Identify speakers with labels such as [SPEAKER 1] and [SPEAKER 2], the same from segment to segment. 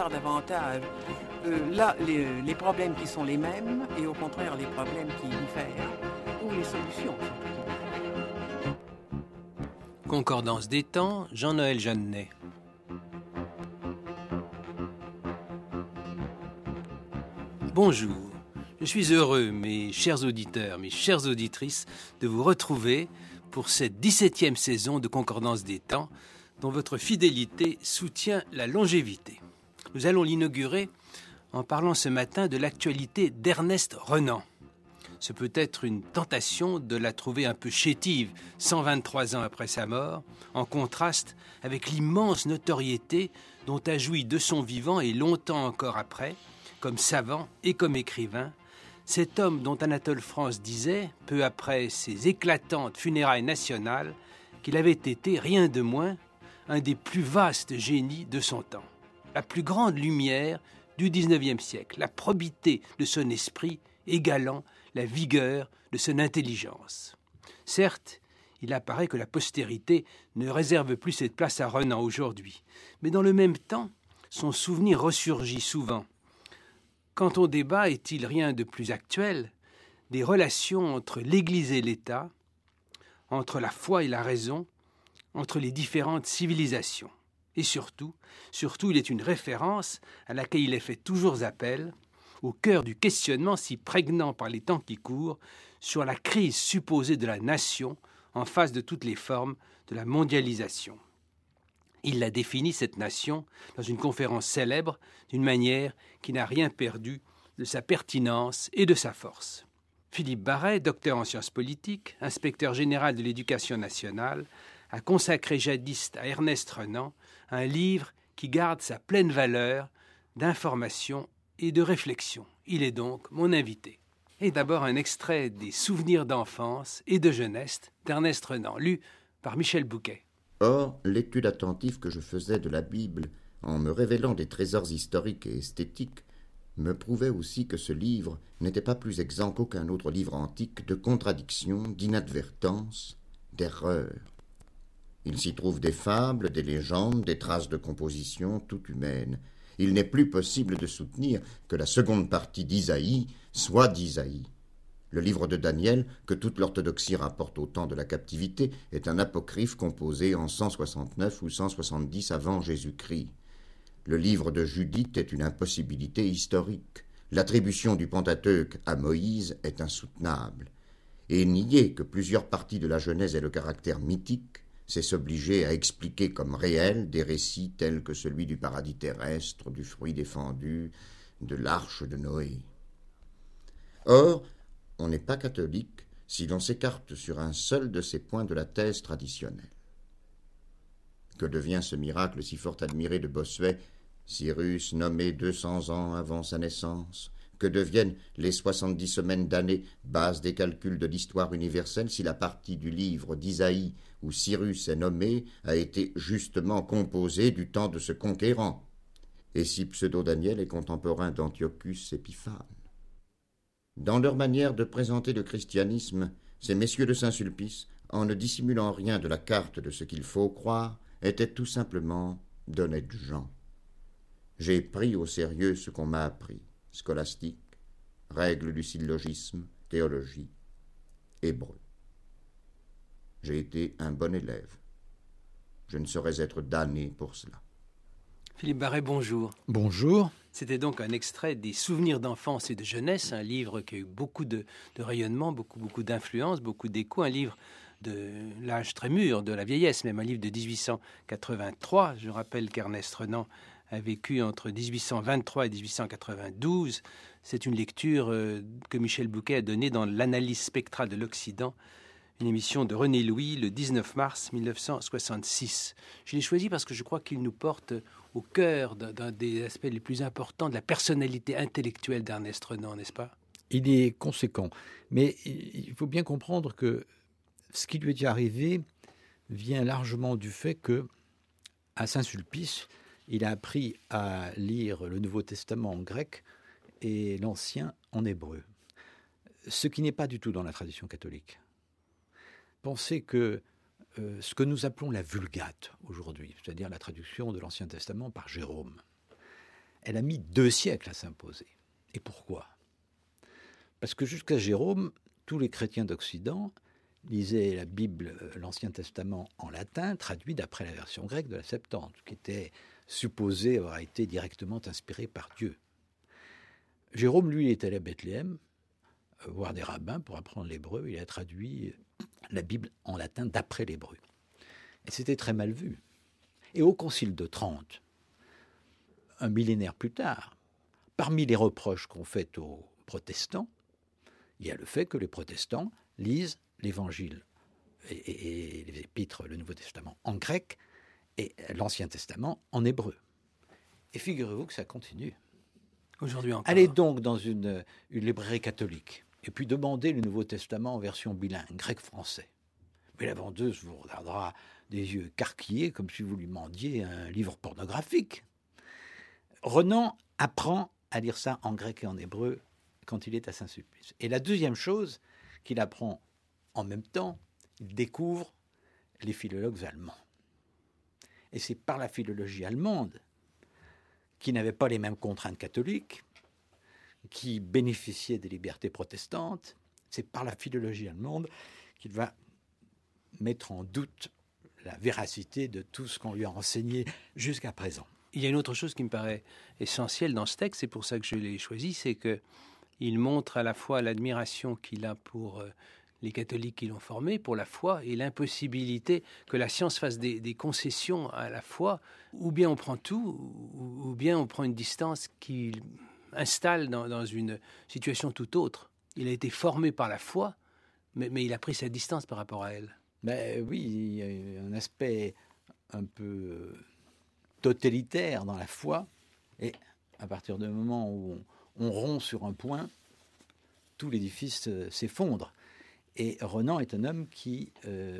[SPEAKER 1] voir davantage là les problèmes qui sont les mêmes et au contraire les problèmes qui diffèrent ou les solutions.
[SPEAKER 2] Concordance des temps, Jean-Noël Jeannet. Bonjour, je suis heureux, mes chers auditeurs, mes chères auditrices, de vous retrouver pour cette 17e saison de Concordance des temps, dont votre fidélité soutient la longévité. Nous allons l'inaugurer en parlant ce matin de l'actualité d'Ernest Renan. Ce peut être une tentation de la trouver un peu chétive 123 ans après sa mort, en contraste avec l'immense notoriété dont a joui de son vivant et longtemps encore après, comme savant et comme écrivain, cet homme dont Anatole France disait, peu après ses éclatantes funérailles nationales, qu'il avait été, rien de moins, un des plus vastes génies de son temps. La plus grande lumière du XIXe siècle, la probité de son esprit égalant la vigueur de son intelligence. Certes, il apparaît que la postérité ne réserve plus cette place à Renan aujourd'hui, mais dans le même temps, son souvenir ressurgit souvent. Quand on débat, est-il rien de plus actuel, des relations entre l'Église et l'État, entre la foi et la raison, entre les différentes civilisations. Et surtout, il est une référence à laquelle il est fait toujours appel, au cœur du questionnement si prégnant par les temps qui courent sur la crise supposée de la nation en face de toutes les formes de la mondialisation. Il la définit, cette nation, dans une conférence célèbre, d'une manière qui n'a rien perdu de sa pertinence et de sa force. Philippe Barret, docteur en sciences politiques, inspecteur général de l'éducation nationale, a consacré jadis à Ernest Renan un livre qui garde sa pleine valeur d'information et de réflexion. Il est donc mon invité. Et d'abord un extrait des Souvenirs d'enfance et de jeunesse d'Ernest Renan, lu par Michel Bouquet.
[SPEAKER 3] Or, l'étude attentive que je faisais de la Bible, en me révélant des trésors historiques et esthétiques, me prouvait aussi que ce livre n'était pas plus exempt qu'aucun autre livre antique de contradictions, d'inadvertances, d'erreurs. Il s'y trouve des fables, des légendes, des traces de composition, tout humaines. Il n'est plus possible de soutenir que la seconde partie d'Isaïe soit d'Isaïe. Le livre de Daniel, que toute l'orthodoxie rapporte au temps de la captivité, est un apocryphe composé en 169 ou 170 avant Jésus-Christ. Le livre de Judith est une impossibilité historique. L'attribution du Pentateuque à Moïse est insoutenable. Et nier que plusieurs parties de la Genèse aient le caractère mythique, c'est s'obliger à expliquer comme réels des récits tels que celui du paradis terrestre, du fruit défendu, de l'arche de Noé. Or, on n'est pas catholique si l'on s'écarte sur un seul de ces points de la thèse traditionnelle. Que devient ce miracle si fort admiré de Bossuet, Cyrus nommé 200 ans avant sa naissance? Que deviennent les 70 semaines d'années, base des calculs de l'histoire universelle, si la partie du livre d'Isaïe où Cyrus est nommé a été justement composée du temps de ce conquérant, et si Pseudo-Daniel est contemporain d'Antiochus Épiphane? Dans leur manière de présenter le christianisme, ces messieurs de Saint-Sulpice, en ne dissimulant rien de la carte de ce qu'il faut croire, étaient tout simplement d'honnêtes gens. J'ai pris au sérieux ce qu'on m'a appris: scolastique, règles du syllogisme, théologie, hébreu. J'ai été un bon élève. Je ne saurais être damné pour cela.
[SPEAKER 2] Philippe Barret, bonjour.
[SPEAKER 4] Bonjour.
[SPEAKER 2] C'était donc un extrait des Souvenirs d'enfance et de jeunesse, un livre qui a eu beaucoup de rayonnement, beaucoup d'influence, beaucoup d'écho, un livre de l'âge très mûr, de la vieillesse, même un livre de 1883. Je rappelle qu'Ernest Renan a vécu entre 1823 et 1892. C'est une lecture que Michel Bouquet a donnée dans l'Analyse spectrale de l'Occident, une émission de René Louis le 19 mars 1966. Je l'ai choisi parce que je crois qu'il nous porte au cœur d'un des aspects les plus importants de la personnalité intellectuelle d'Ernest Renan, n'est-ce pas?
[SPEAKER 4] Il est conséquent, mais il faut bien comprendre que ce qui lui est arrivé vient largement du fait que, à Saint-Sulpice, il a appris à lire le Nouveau Testament en grec et l'Ancien en hébreu, ce qui n'est pas du tout dans la tradition catholique. Pensez que ce que nous appelons la Vulgate aujourd'hui, c'est-à-dire la traduction de l'Ancien Testament par Jérôme, elle a mis 2 siècles à s'imposer. Et pourquoi ? Parce que jusqu'à Jérôme, tous les chrétiens d'Occident lisaient la Bible, l'Ancien Testament en latin, traduit d'après la version grecque de la Septante, qui était supposée avoir été directement inspirée par Dieu. Jérôme, lui, est allé à Bethléem, voir des rabbins pour apprendre l'hébreu. Il a traduit la Bible en latin d'après l'hébreu. Et c'était très mal vu. Et au Concile de Trente, un millénaire plus tard, parmi les reproches qu'on fait aux protestants, il y a le fait que les protestants lisent l'Évangile et les épîtres, le Nouveau Testament en grec et l'Ancien Testament en hébreu. Et figurez-vous que ça continue.
[SPEAKER 2] Aujourd'hui encore.
[SPEAKER 4] Allez donc dans une librairie catholique et puis demandez le Nouveau Testament en version bilingue, grec-français. Mais la vendeuse vous regardera des yeux écarquillés comme si vous lui demandiez un livre pornographique. Renan apprend à lire ça en grec et en hébreu quand il est à Saint-Sulpice. Et la deuxième chose qu'il apprend en même temps, il découvre les philologues allemands. Et c'est par la philologie allemande, qui n'avait pas les mêmes contraintes catholiques, qui bénéficiait des libertés protestantes, c'est par la philologie allemande qu'il va mettre en doute la véracité de tout ce qu'on lui a enseigné jusqu'à présent.
[SPEAKER 2] Il y a une autre chose qui me paraît essentielle dans ce texte, c'est pour ça que je l'ai choisi, c'est qu'il montre à la fois l'admiration qu'il a pour les catholiques qui l'ont formé, pour la foi, et l'impossibilité que la science fasse des concessions à la foi, ou bien on prend tout, ou bien on prend une distance qui installe dans une situation tout autre. Il a été formé par la foi, mais il a pris sa distance par rapport à elle.
[SPEAKER 4] Ben oui, il y a un aspect un peu totalitaire dans la foi, et à partir du moment où on rompt sur un point, tout l'édifice s'effondre. Et Renan est un homme qui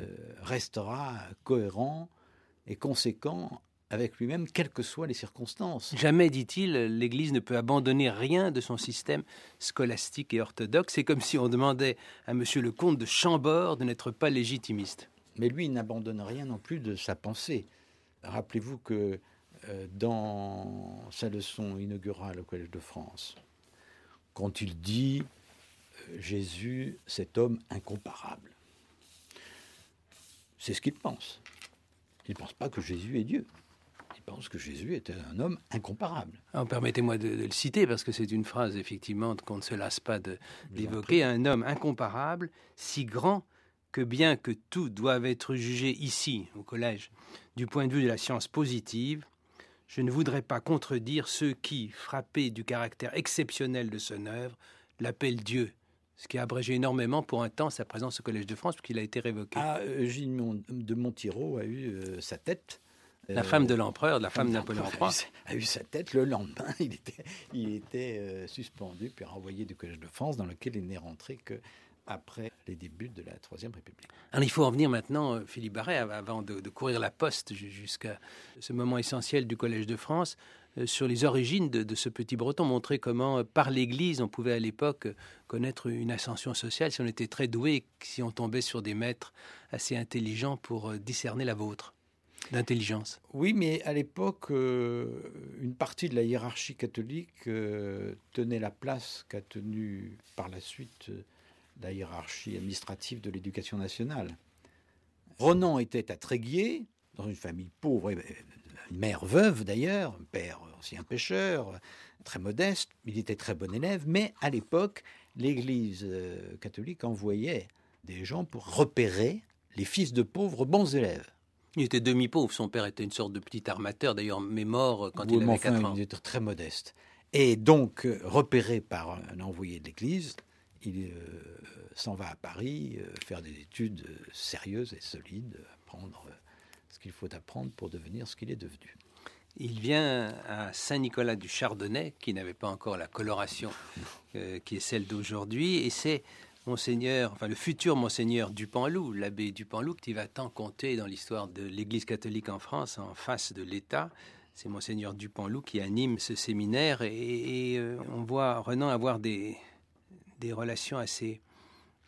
[SPEAKER 4] restera cohérent et conséquent avec lui-même, quelles que soient les circonstances.
[SPEAKER 2] Jamais, dit-il, l'Église ne peut abandonner rien de son système scolastique et orthodoxe. C'est comme si on demandait à monsieur le comte de Chambord de n'être pas légitimiste.
[SPEAKER 4] Mais lui, il n'abandonne rien non plus de sa pensée. Rappelez-vous que dans sa leçon inaugurale au Collège de France, quand il dit « Jésus, cet homme incomparable », c'est ce qu'il pense. Il ne pense pas que Jésus est Dieu. Il pense que Jésus était un homme incomparable.
[SPEAKER 2] Alors, permettez-moi de le citer, parce que c'est une phrase, effectivement, qu'on ne se lasse pas d'évoquer. Un homme incomparable, si grand que bien que tout doive être jugé ici, au collège, du point de vue de la science positive, je ne voudrais pas contredire ceux qui, frappés du caractère exceptionnel de son œuvre, l'appellent Dieu, ce qui a abrégé énormément pour un temps sa présence au Collège de France, puisqu'il a été révoqué.
[SPEAKER 4] Gilles de Montiro a eu sa tête.
[SPEAKER 2] La femme de l'empereur, la femme de Napoléon III.
[SPEAKER 4] A eu sa tête le lendemain. Il était suspendu puis renvoyé du Collège de France, dans lequel il n'est rentré qu'après les débuts de la Troisième République.
[SPEAKER 2] Alors, il faut en venir maintenant, Philippe Barret, avant de courir la poste jusqu'à ce moment essentiel du Collège de France, sur les origines de ce petit breton, montrer comment, par l'Église, on pouvait à l'époque connaître une ascension sociale si on était très doué, si on tombait sur des maîtres assez intelligents pour discerner la vôtre d'intelligence.
[SPEAKER 4] Oui, mais à l'époque, une partie de la hiérarchie catholique tenait la place qu'a tenue par la suite la hiérarchie administrative de l'éducation nationale. Renan était à Tréguier, dans une famille pauvre, une mère veuve d'ailleurs, un père ancien pêcheur, très modeste, il était très bon élève, mais à l'époque, l'Église catholique envoyait des gens pour repérer les fils de pauvres bons élèves.
[SPEAKER 2] Il était demi-pauvre, son père était une sorte de petit armateur, d'ailleurs, mais mort quand il avait 4 ans.
[SPEAKER 4] Il était très modeste. Et donc, repéré par un envoyé de l'Église, il s'en va à Paris faire des études sérieuses et solides, apprendre ce qu'il faut apprendre pour devenir ce qu'il est devenu.
[SPEAKER 2] Il vient à Saint-Nicolas du Chardonnay, qui n'avait pas encore la coloration qui est celle d'aujourd'hui, et c'est le futur monseigneur Dupanloup, l'abbé Dupanloup, qui va tant compter dans l'histoire de l'Église catholique en France en face de l'État. C'est monseigneur Dupanloup qui anime ce séminaire et on voit Renan avoir des relations assez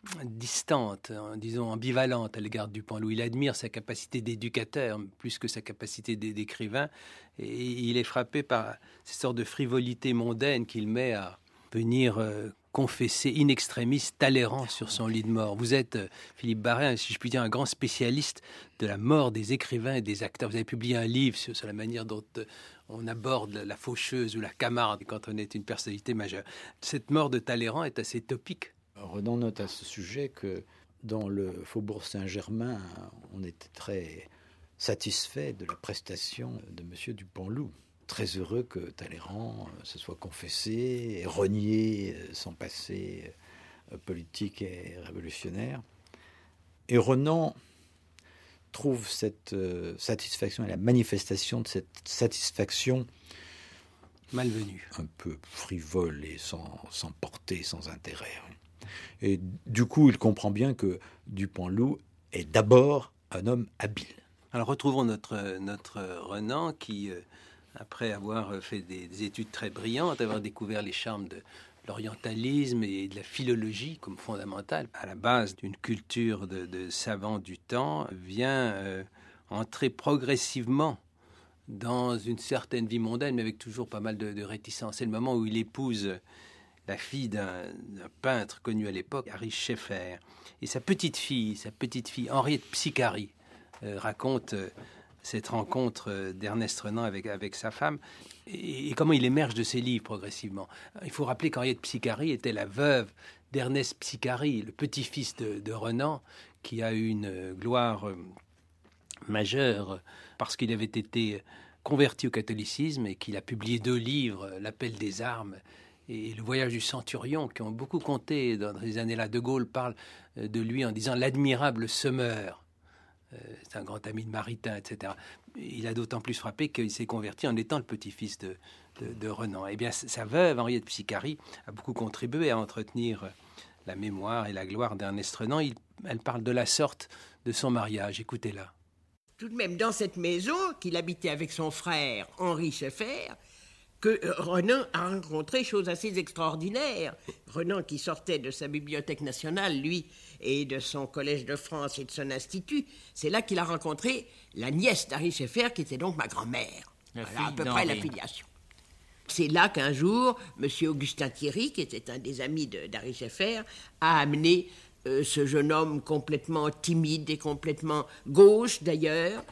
[SPEAKER 2] distante, disons ambivalente à l'égard de Dupanloup. Il admire sa capacité d'éducateur plus que sa capacité d'écrivain, et il est frappé par ces sortes de frivolité mondaine qu'il met à venir confesser in extremis Talleyrand sur son lit de mort. Vous êtes, Philippe Barré, si je puis dire, un grand spécialiste de la mort des écrivains et des acteurs. Vous avez publié un livre sur la manière dont on aborde la faucheuse ou la camarde quand on est une personnalité majeure. Cette mort de Talleyrand est assez topique.
[SPEAKER 4] Renan note à ce sujet que dans le Faubourg Saint-Germain, on était très satisfait de la prestation de M. Dupanloup. Très heureux que Talleyrand se soit confessé et renié son passé politique et révolutionnaire. Et Renan trouve cette satisfaction et la manifestation de cette satisfaction
[SPEAKER 2] malvenue,
[SPEAKER 4] un peu frivole et sans portée, sans intérêt. Et du coup, il comprend bien que Dupanloup est d'abord un homme habile.
[SPEAKER 2] Alors retrouvons notre Renan qui, après avoir fait des études très brillantes, avoir découvert les charmes de l'orientalisme et de la philologie comme fondamentale, à la base d'une culture de savants du temps, vient entrer progressivement dans une certaine vie mondaine, mais avec toujours pas mal de réticence. C'est le moment où il épouse la fille d'un peintre connu à l'époque, Harry Scheffer. Et sa petite fille Henriette Psicari, raconte cette rencontre d'Ernest Renan avec sa femme et comment il émerge de ses livres progressivement. Il faut rappeler qu'Henriette Psicari était la veuve d'Ernest Psicari, le petit-fils de Renan, qui a eu une gloire majeure parce qu'il avait été converti au catholicisme et qu'il a publié 2 livres, L'Appel des armes et Le voyage du centurion, qui ont beaucoup compté dans ces années-là. De Gaulle parle de lui en disant l'admirable semeur. C'est un grand ami de Maritain, etc. Il a d'autant plus frappé qu'il s'est converti en étant le petit-fils de Renan. Eh bien, sa veuve, Henriette Psicari, a beaucoup contribué à entretenir la mémoire et la gloire d'Ernest Renan. Elle parle de la sorte de son mariage. Écoutez-la.
[SPEAKER 5] Tout de même, dans cette maison qu'il habitait avec son frère Henri Scheffer, que Renan a rencontré chose assez extraordinaire. Renan qui sortait de sa bibliothèque nationale, lui, et de son collège de France et de son institut, c'est là qu'il a rencontré la nièce d'Henri Scheffer, qui était donc ma grand-mère. Voilà, à peu près la filiation. C'est là qu'un jour, M. Augustin Thierry, qui était un des amis d'Henri Scheffer, a amené ce jeune homme complètement timide et complètement gauche d'ailleurs,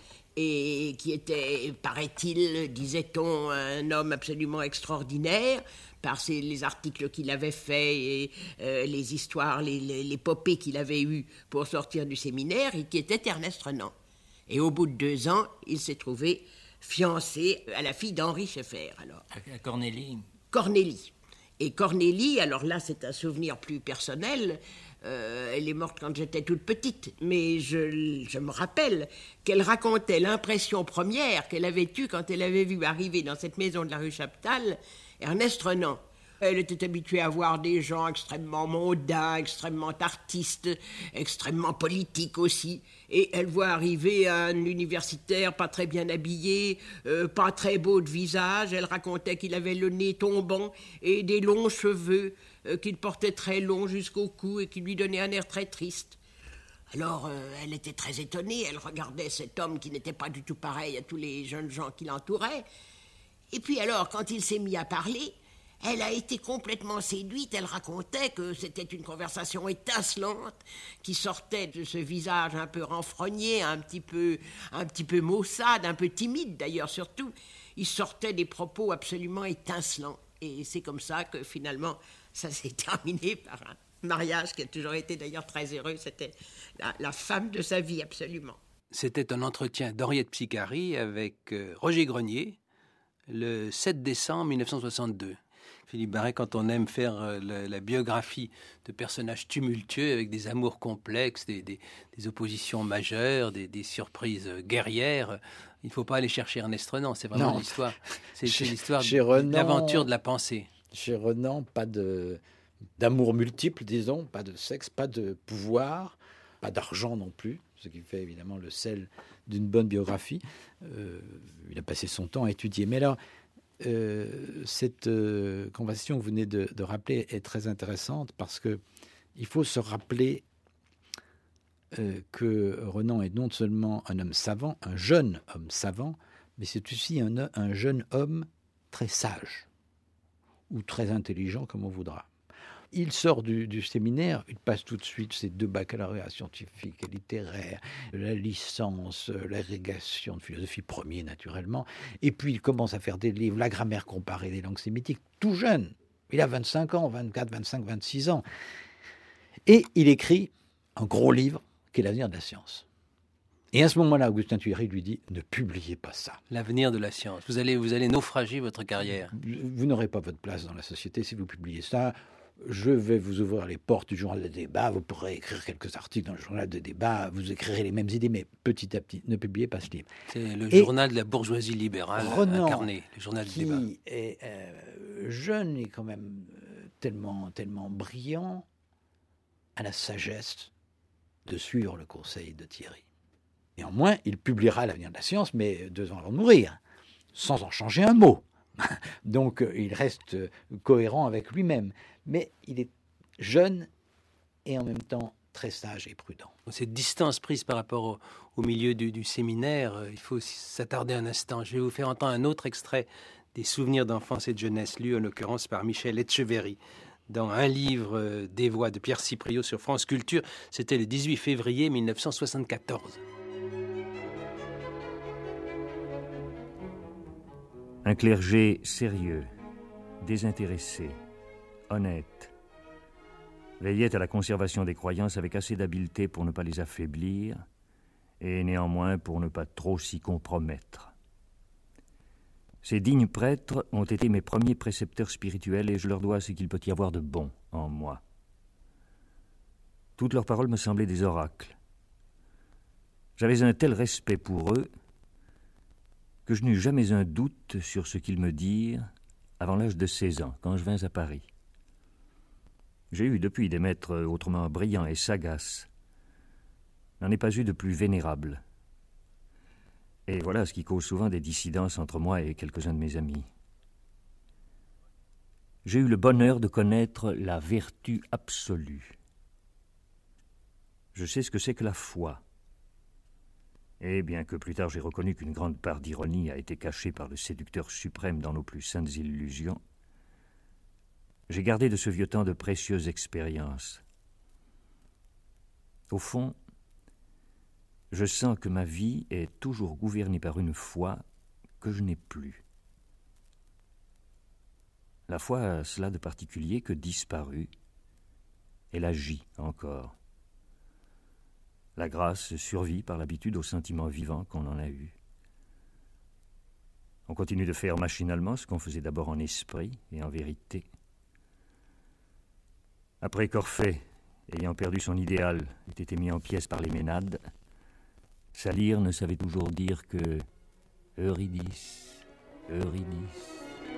[SPEAKER 5] et qui était, paraît-il, disait-on, un homme absolument extraordinaire par les articles qu'il avait faits et les histoires, l'épopée qu'il avait eues pour sortir du séminaire, et qui était Ernest Renan. Et au bout de 2 ans, il s'est trouvé fiancé à la fille d'Henri Scheffer. Alors.
[SPEAKER 6] À Cornélie.
[SPEAKER 5] Cornélie. Et Cornélie, alors là, c'est un souvenir plus personnel. Elle est morte quand j'étais toute petite, mais je me rappelle qu'elle racontait l'impression première qu'elle avait eue quand elle avait vu arriver dans cette maison de la rue Chaptal Ernest Renan. Elle était habituée à voir des gens extrêmement mondains, extrêmement artistes, extrêmement politiques aussi. Et elle voit arriver un universitaire pas très bien habillé, pas très beau de visage. Elle racontait qu'il avait le nez tombant et des longs cheveux qu'il portait très longs jusqu'au cou et qui lui donnaient un air très triste. Alors, elle était très étonnée. Elle regardait cet homme qui n'était pas du tout pareil à tous les jeunes gens qui l'entouraient. Et puis alors, quand il s'est mis à parler, elle a été complètement séduite. Elle racontait que c'était une conversation étincelante qui sortait de ce visage un peu renfrogné, un petit peu maussade, un peu timide d'ailleurs surtout. Il sortait des propos absolument étincelants. Et c'est comme ça que finalement, ça s'est terminé par un mariage qui a toujours été d'ailleurs très heureux. C'était la femme de sa vie absolument.
[SPEAKER 2] C'était un entretien d'Henriette Psicari avec Roger Grenier le 7 décembre 1962. Philippe Barré, quand on aime faire la biographie de personnages tumultueux avec des amours complexes, des oppositions majeures, des surprises guerrières, il ne faut pas aller chercher Ernest Renan. C'est vraiment l'histoire. C'est l'histoire d'aventure de la pensée.
[SPEAKER 4] Chez Renan, pas d'amour multiple, disons, pas de sexe, pas de pouvoir, pas d'argent non plus, ce qui fait évidemment le sel d'une bonne biographie. Il a passé son temps à étudier. Mais alors, cette conversation que vous venez de rappeler est très intéressante parce que il faut se rappeler que Renan est non seulement un homme savant, un jeune homme savant, mais c'est aussi un jeune homme très sage, ou très intelligent, comme on voudra. Il sort du séminaire, il passe tout de suite ses 2 baccalauréats scientifiques et littéraires, la licence, l'agrégation de philosophie premier, naturellement, et puis il commence à faire des livres, la grammaire comparée des langues sémitiques, tout jeune. Il a 25 ans, 24, 25, 26 ans. Et il écrit un gros livre qui est l'avenir de la science. Et à ce moment-là, Augustin Thierry lui dit « Ne publiez pas ça.
[SPEAKER 2] L'avenir de la science. Vous allez naufrager votre carrière.
[SPEAKER 4] Vous n'aurez pas votre place dans la société si vous publiez ça. Je vais vous ouvrir les portes du journal de débat. Vous pourrez écrire quelques articles dans le journal de débat. Vous écrirez les mêmes idées, mais petit à petit, ne publiez pas ce livre. »
[SPEAKER 2] C'est le journal de la bourgeoisie libérale incarné, le journal de débat.
[SPEAKER 4] Qui est jeune et quand même tellement brillant, a la sagesse de suivre le conseil de Thierry. Néanmoins, il publiera l'avenir de la science, mais 2 ans avant de mourir, sans en changer un mot. Donc, il reste cohérent avec lui-même. Mais il est jeune et en même temps très sage et prudent.
[SPEAKER 2] Cette distance prise par rapport au milieu du séminaire, il faut s'attarder un instant. Je vais vous faire entendre un autre extrait des souvenirs d'enfance et de jeunesse, lus en l'occurrence par Michel Etcheverry, dans un livre des voix de Pierre Cipriot sur France Culture. C'était le 18 février 1974.
[SPEAKER 6] Un clergé sérieux, désintéressé, honnête, veillait à la conservation des croyances avec assez d'habileté pour ne pas les affaiblir et néanmoins pour ne pas trop s'y compromettre. Ces dignes prêtres ont été mes premiers précepteurs spirituels et je leur dois ce qu'il peut y avoir de bon en moi. Toutes leurs paroles me semblaient des oracles. J'avais un tel respect pour eux que je n'eus jamais un doute sur ce qu'ils me dirent avant l'âge de 16 ans, quand je vins à Paris. J'ai eu depuis des maîtres autrement brillants et sagaces. Je n'en ai pas eu de plus vénérables. Et voilà ce qui cause souvent des dissidences entre moi et quelques-uns de mes amis. J'ai eu le bonheur de connaître la vertu absolue. Je sais ce que c'est que la foi. Et bien que plus tard j'ai reconnu qu'une grande part d'ironie a été cachée par le séducteur suprême dans nos plus saintes illusions, j'ai gardé de ce vieux temps de précieuses expériences. Au fond, je sens que ma vie est toujours gouvernée par une foi que je n'ai plus. La foi a cela de particulier que disparue, elle agit encore. La grâce survit par l'habitude au sentiment vivant qu'on en a eu. On continue de faire machinalement ce qu'on faisait d'abord en esprit et en vérité. Après qu'Orphée, ayant perdu son idéal, ait été mis en pièces par les Ménades, sa lyre ne savait toujours dire que « Eurydice, Eurydice ».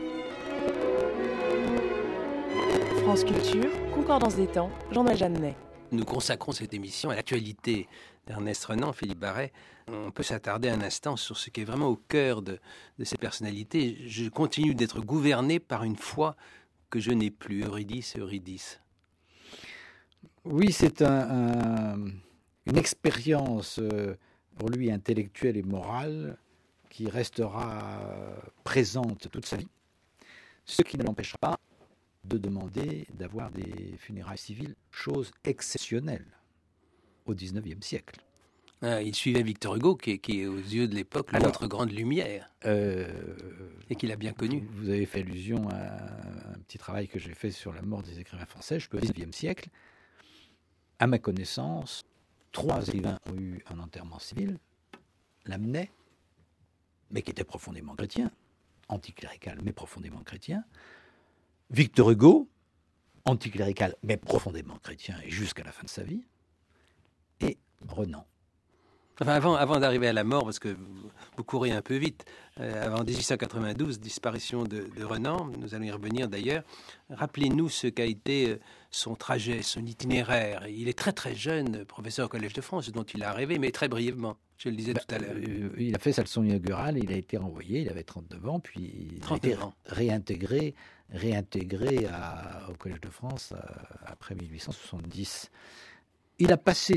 [SPEAKER 7] France Culture, Concordance des temps, Jean-Marie Jeannet.
[SPEAKER 2] Nous consacrons cette émission à l'actualité d'Ernest Renan, Philippe Barret. On peut s'attarder un instant sur ce qui est vraiment au cœur de ces personnalités. Je continue d'être gouverné par une foi que je n'ai plus. Eurydice, Eurydice.
[SPEAKER 4] Oui, c'est une expérience pour lui intellectuelle et morale qui restera présente toute sa vie, ce qui ne l'empêchera pas de demander d'avoir des funérailles civiles, chose exceptionnelle au XIXe siècle.
[SPEAKER 2] Il suivait Victor Hugo, qui est aux yeux de l'époque l'autre grande lumière, et qu'il a bien connu.
[SPEAKER 4] Vous avez fait allusion à un petit travail que j'ai fait sur la mort des écrivains français. Je peux au XIXe siècle, à ma connaissance, 3 écrivains ont eu un enterrement civil. Lamennais, mais qui était profondément chrétien, anticlérical, mais profondément chrétien. Victor Hugo, anticlérical, mais profondément chrétien, et jusqu'à la fin de sa vie. Et Renan.
[SPEAKER 2] Enfin, avant d'arriver à la mort, parce que vous courez un peu vite, avant 1892, disparition de Renan, nous allons y revenir d'ailleurs, rappelez-nous ce qu'a été son trajet, son itinéraire. Il est très très jeune, professeur au Collège de France, dont il a rêvé, mais très brièvement, je le disais tout à l'heure.
[SPEAKER 4] Il a fait sa leçon inaugurale, il a été renvoyé, il avait 39 ans, puis il a été réintégré réintégré au Collège de France après 1870. Il a passé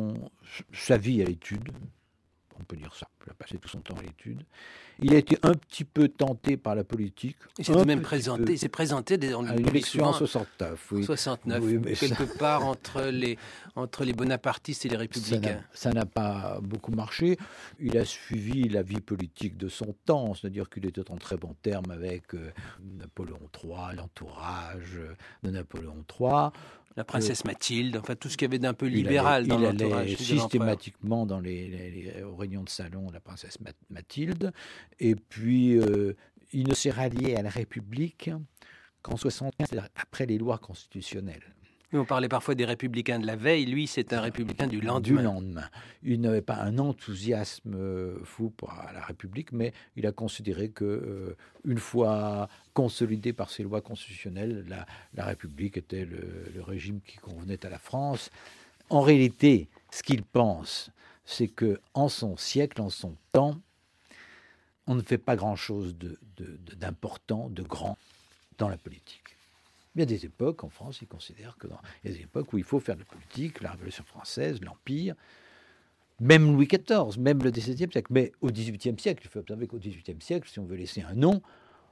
[SPEAKER 4] sa vie à l'étude, on peut dire ça, il a passé tout son temps à l'étude. Il a été un petit peu tenté par la politique.
[SPEAKER 2] Il s'est même présenté,
[SPEAKER 4] à une élection en 69. Oui.
[SPEAKER 2] 69,
[SPEAKER 4] oui, mais
[SPEAKER 2] quelque part entre les bonapartistes et les républicains.
[SPEAKER 4] Ça n'a pas beaucoup marché. Il a suivi la vie politique de son temps, c'est-à-dire qu'il était en très bons termes avec Napoléon III, l'entourage de Napoléon III.
[SPEAKER 2] La princesse Mathilde, enfin tout ce qu'il y avait d'un peu libéral dans l'entourage.
[SPEAKER 4] Il allait systématiquement aux réunions de salon de la princesse Mathilde. Et puis, il ne s'est rallié à la République qu'en 1975, c'est-à-dire après les lois constitutionnelles.
[SPEAKER 2] Oui, on parlait parfois des républicains de la veille. Lui, c'est un républicain du lendemain.
[SPEAKER 4] Il n'avait pas un enthousiasme fou pour la République, mais il a considéré que, une fois consolidée par ces lois constitutionnelles, la République était le régime qui convenait à la France. En réalité, ce qu'il pense, c'est que en son siècle, en son temps, on ne fait pas grand-chose d'important, de grand dans la politique. Il y a des époques en France, ils considèrent il y a des époques où il faut faire de la politique, la Révolution française, l'Empire, même Louis XIV, même le XVIIe siècle. Mais au XVIIIe siècle, il faut observer qu'au XVIIIe siècle, si on veut laisser un nom,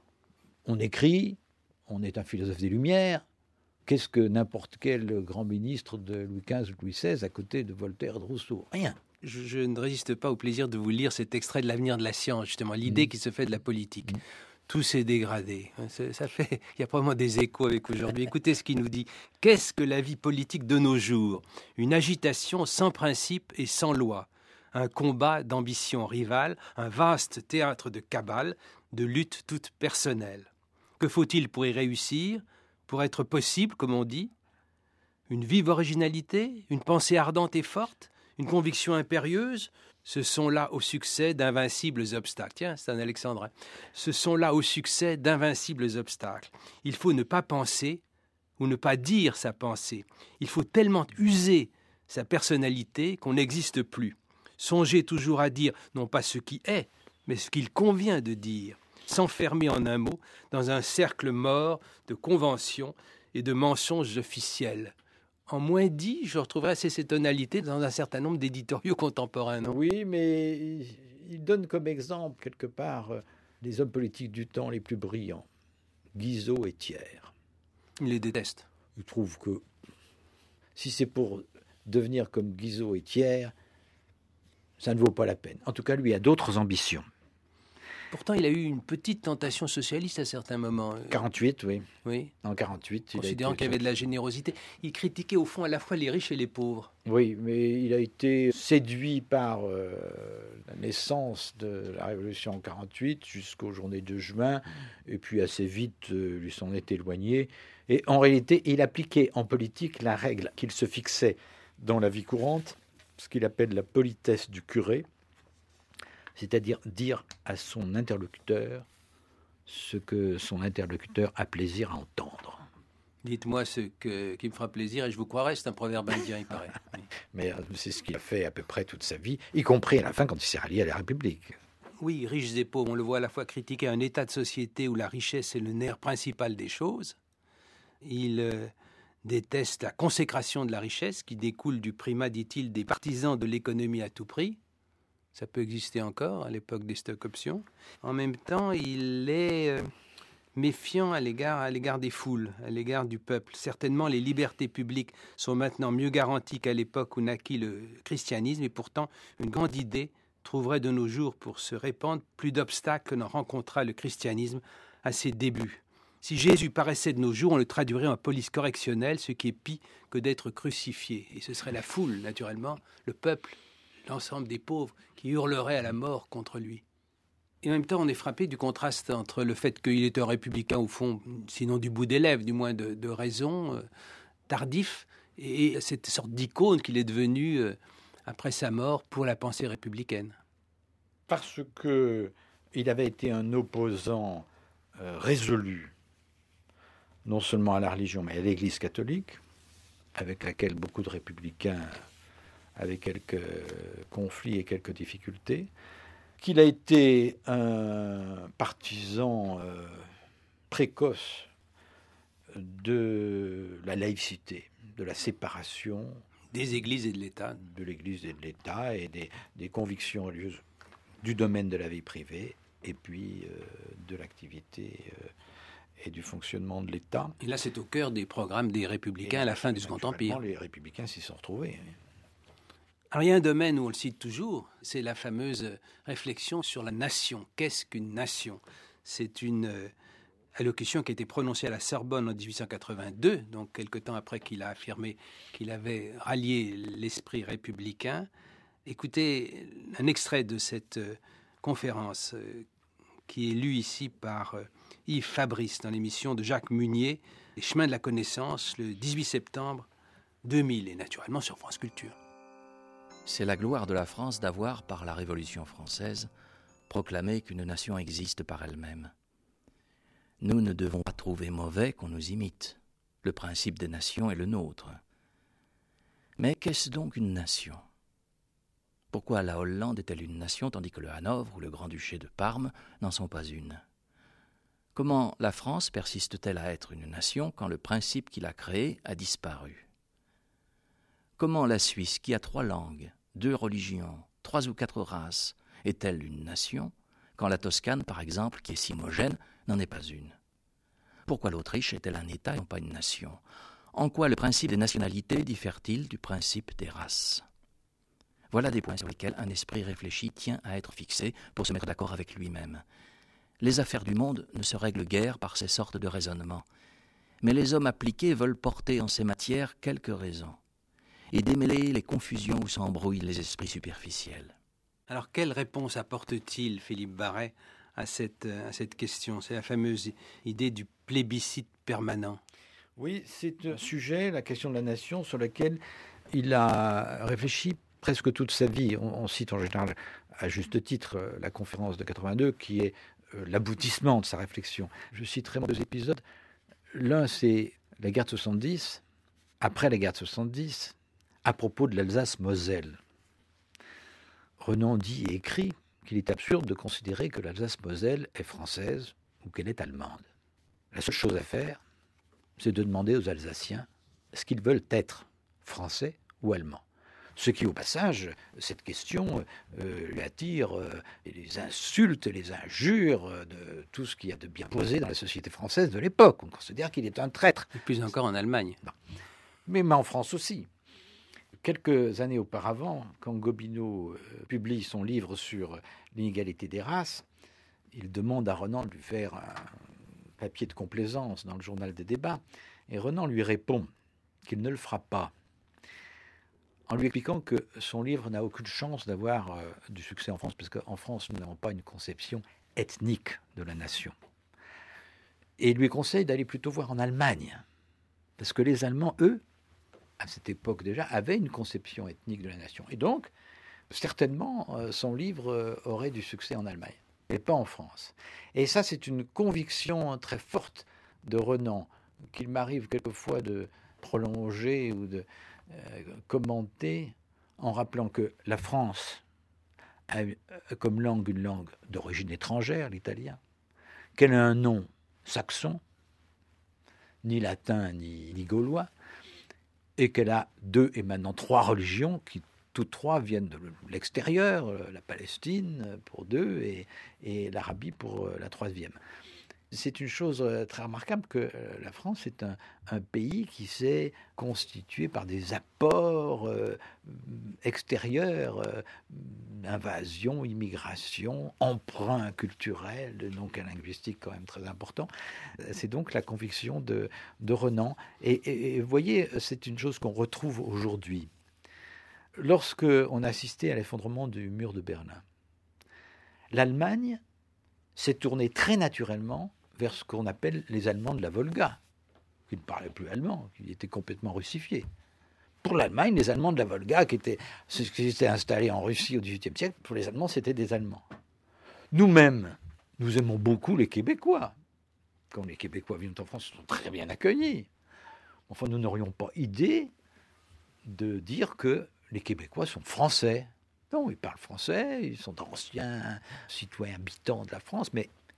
[SPEAKER 4] on écrit, on est un philosophe des Lumières. Qu'est-ce que n'importe quel grand ministre de Louis XV ou Louis XVI à côté de Voltaire et de Rousseau? Rien.
[SPEAKER 2] Je ne résiste pas au plaisir de vous lire cet extrait de l'Avenir de la science, justement, l'idée qui se fait de la politique. Tout s'est dégradé. Il y a probablement des échos avec aujourd'hui. Écoutez ce qu'il nous dit. Qu'est-ce que la vie politique de nos jours? Une agitation sans principe et sans loi. Un combat d'ambition rivale, un vaste théâtre de cabale, de lutte toute personnelle. Que faut-il pour y réussir? Pour être possible, comme on dit? Une vive originalité? Une pensée ardente et forte? Une conviction impérieuse? Ce sont là au succès d'invincibles obstacles. Tiens, c'est un alexandrin. Ce sont là au succès d'invincibles obstacles. Il faut ne pas penser ou ne pas dire sa pensée. Il faut tellement user sa personnalité qu'on n'existe plus. Songer toujours à dire non pas ce qui est, mais ce qu'il convient de dire. S'enfermer en un mot dans un cercle mort de conventions et de mensonges officiels. En moins dit, je retrouverai assez ces tonalités dans un certain nombre d'éditoriaux contemporains. Non?
[SPEAKER 4] Oui, mais il donne comme exemple, quelque part, les hommes politiques du temps les plus brillants. Guizot et Thiers.
[SPEAKER 2] Il les déteste.
[SPEAKER 4] Il trouve que si c'est pour devenir comme Guizot et Thiers, ça ne vaut pas la peine. En tout cas, lui a d'autres ambitions.
[SPEAKER 2] Pourtant, il a eu une petite tentation socialiste à certains moments.
[SPEAKER 4] 48, oui.
[SPEAKER 2] Oui.
[SPEAKER 4] En 48.
[SPEAKER 2] Considérant qu'il y avait de la générosité. Il critiquait au fond à la fois les riches et les pauvres.
[SPEAKER 4] Oui, mais il a été séduit par la naissance de la Révolution en 48 jusqu'aux journées de juin. Et puis assez vite, lui s'en est éloigné. Et en réalité, il appliquait en politique la règle qu'il se fixait dans la vie courante, ce qu'il appelle la politesse du curé. C'est-à-dire dire à son interlocuteur ce que son interlocuteur a plaisir à entendre.
[SPEAKER 2] Dites-moi ce qui me fera plaisir et je vous croirai, c'est un proverbe indien, il paraît. Oui.
[SPEAKER 4] Mais c'est ce qu'il a fait à peu près toute sa vie, y compris à la fin quand il s'est rallié à la République.
[SPEAKER 2] Oui, riches et pauvres, on le voit à la fois critiquer un état de société où la richesse est le nerf principal des choses. Il déteste la consécration de la richesse qui découle du primat, dit-il, des partisans de l'économie à tout prix. Ça peut exister encore à l'époque des stock options. En même temps, il est méfiant à l'égard des foules, à l'égard du peuple. Certainement, les libertés publiques sont maintenant mieux garanties qu'à l'époque où naquit le christianisme, et pourtant, une grande idée trouverait de nos jours pour se répandre plus d'obstacles que n'en rencontra le christianisme à ses débuts. Si Jésus paraissait de nos jours, on le traduirait en police correctionnelle, ce qui est pis que d'être crucifié. Et ce serait la foule, naturellement, le peuple, l'ensemble des pauvres qui hurleraient à la mort contre lui. Et en même temps, on est frappé du contraste entre le fait qu'il était un républicain, au fond, sinon du bout des lèvres, du moins de raison, tardif, et cette sorte d'icône qu'il est devenu après sa mort pour la pensée républicaine.
[SPEAKER 4] Parce qu'il avait été un opposant résolu, non seulement à la religion, mais à l'Église catholique, avec laquelle beaucoup de républicains avaient quelques conflits et quelques difficultés, qu'il a été un partisan précoce de la laïcité, de la séparation
[SPEAKER 2] des églises et de l'État.
[SPEAKER 4] De l'Église et de l'État et des convictions religieuses du domaine de la vie privée et puis de l'activité et du fonctionnement de l'État.
[SPEAKER 2] Et là, c'est au cœur des programmes des Républicains à la fin du Second Empire.
[SPEAKER 4] Les Républicains s'y sont retrouvés.
[SPEAKER 2] Alors, il y a un domaine où on le cite toujours, c'est la fameuse réflexion sur la nation. Qu'est-ce qu'une nation ? C'est une allocution qui a été prononcée à la Sorbonne en 1882, donc quelque temps après qu'il a affirmé qu'il avait rallié l'esprit républicain. Écoutez un extrait de cette conférence qui est lu ici par Yves Fabrice dans l'émission de Jacques Munier, Les chemins de la connaissance, le 18 septembre 2000, et naturellement sur France Culture.
[SPEAKER 8] C'est la gloire de la France d'avoir, par la Révolution française, proclamé qu'une nation existe par elle-même. Nous ne devons pas trouver mauvais qu'on nous imite. Le principe des nations est le nôtre. Mais qu'est-ce donc une nation ? Pourquoi la Hollande est-elle une nation tandis que le Hanovre ou le Grand-Duché de Parme n'en sont pas une ? Comment la France persiste-t-elle à être une nation quand le principe qui l'a créée a disparu ? Comment la Suisse, qui a 3 langues, 2 religions, 3 ou 4 races, est-elle une nation quand la Toscane, par exemple, qui est si homogène, n'en est pas une ? Pourquoi l'Autriche est-elle un État et non pas une nation ? En quoi le principe des nationalités diffère-t-il du principe des races ? Voilà des points sur lesquels un esprit réfléchi tient à être fixé pour se mettre d'accord avec lui-même. Les affaires du monde ne se règlent guère par ces sortes de raisonnements, mais les hommes appliqués veulent porter en ces matières quelques raisons et démêler les confusions où s'embrouillent les esprits superficiels.
[SPEAKER 2] Alors, quelle réponse apporte-t-il, Philippe Barret, à cette question ? C'est la fameuse idée du plébiscite permanent.
[SPEAKER 4] Oui, c'est un sujet, la question de la nation, sur lequel il a réfléchi presque toute sa vie. On cite en général, à juste titre, la conférence de 82, qui est l'aboutissement de sa réflexion. Je citerai 2 épisodes. L'un, c'est la guerre de 70, après la guerre de 70, à propos de l'Alsace-Moselle. Renan dit et écrit qu'il est absurde de considérer que l'Alsace-Moselle est française ou qu'elle est allemande. La seule chose à faire, c'est de demander aux Alsaciens ce qu'ils veulent être, français ou allemands. Ce qui, au passage, cette question lui attire les insultes, les injures de tout ce qu'il y a de bien posé dans la société française de l'époque. On considère qu'il est un traître.
[SPEAKER 2] Et plus encore en Allemagne.
[SPEAKER 4] Non. Mais en France aussi. Quelques années auparavant, quand Gobineau publie son livre sur l'inégalité des races, il demande à Renan de lui faire un papier de complaisance dans le journal des débats, et Renan lui répond qu'il ne le fera pas, en lui expliquant que son livre n'a aucune chance d'avoir du succès en France, parce qu'en France, nous n'avons pas une conception ethnique de la nation. Et il lui conseille d'aller plutôt voir en Allemagne, parce que les Allemands, eux, à cette époque déjà, avaient une conception ethnique de la nation. Et donc, certainement, son livre aurait du succès en Allemagne, mais pas en France. Et ça, c'est une conviction très forte de Renan, qu'il m'arrive quelquefois de prolonger ou de commenter en rappelant que la France a comme langue une langue d'origine étrangère, l'italien, qu'elle a un nom saxon, ni latin ni gaulois, et qu'elle a 2 et maintenant 3 religions qui toutes 3 viennent de l'extérieur, la Palestine pour 2 et l'Arabie pour la 3e. C'est une chose très remarquable que la France est un pays qui s'est constitué par des apports extérieurs, invasion, immigration, emprunt culturel, donc un linguistique quand même très important. C'est donc la conviction de Renan. Et vous voyez, c'est une chose qu'on retrouve aujourd'hui. Lorsque on assistait à l'effondrement du mur de Berlin, l'Allemagne s'est tournée très naturellement vers ce qu'on appelle les Allemands de la Volga, qui ne parlaient plus allemand, qui étaient complètement russifiés. Pour l'Allemagne, les Allemands de la Volga, qui étaient installés en Russie au XVIIIe siècle, pour les Allemands, c'était des Allemands. Nous-mêmes, nous aimons beaucoup les Québécois. Quand les Québécois viennent en France, ils sont très bien accueillis. Enfin, nous n'aurions pas idée de dire que les Québécois sont français. Non, ils parlent français, ils sont d'anciens citoyens habitants de la France, mais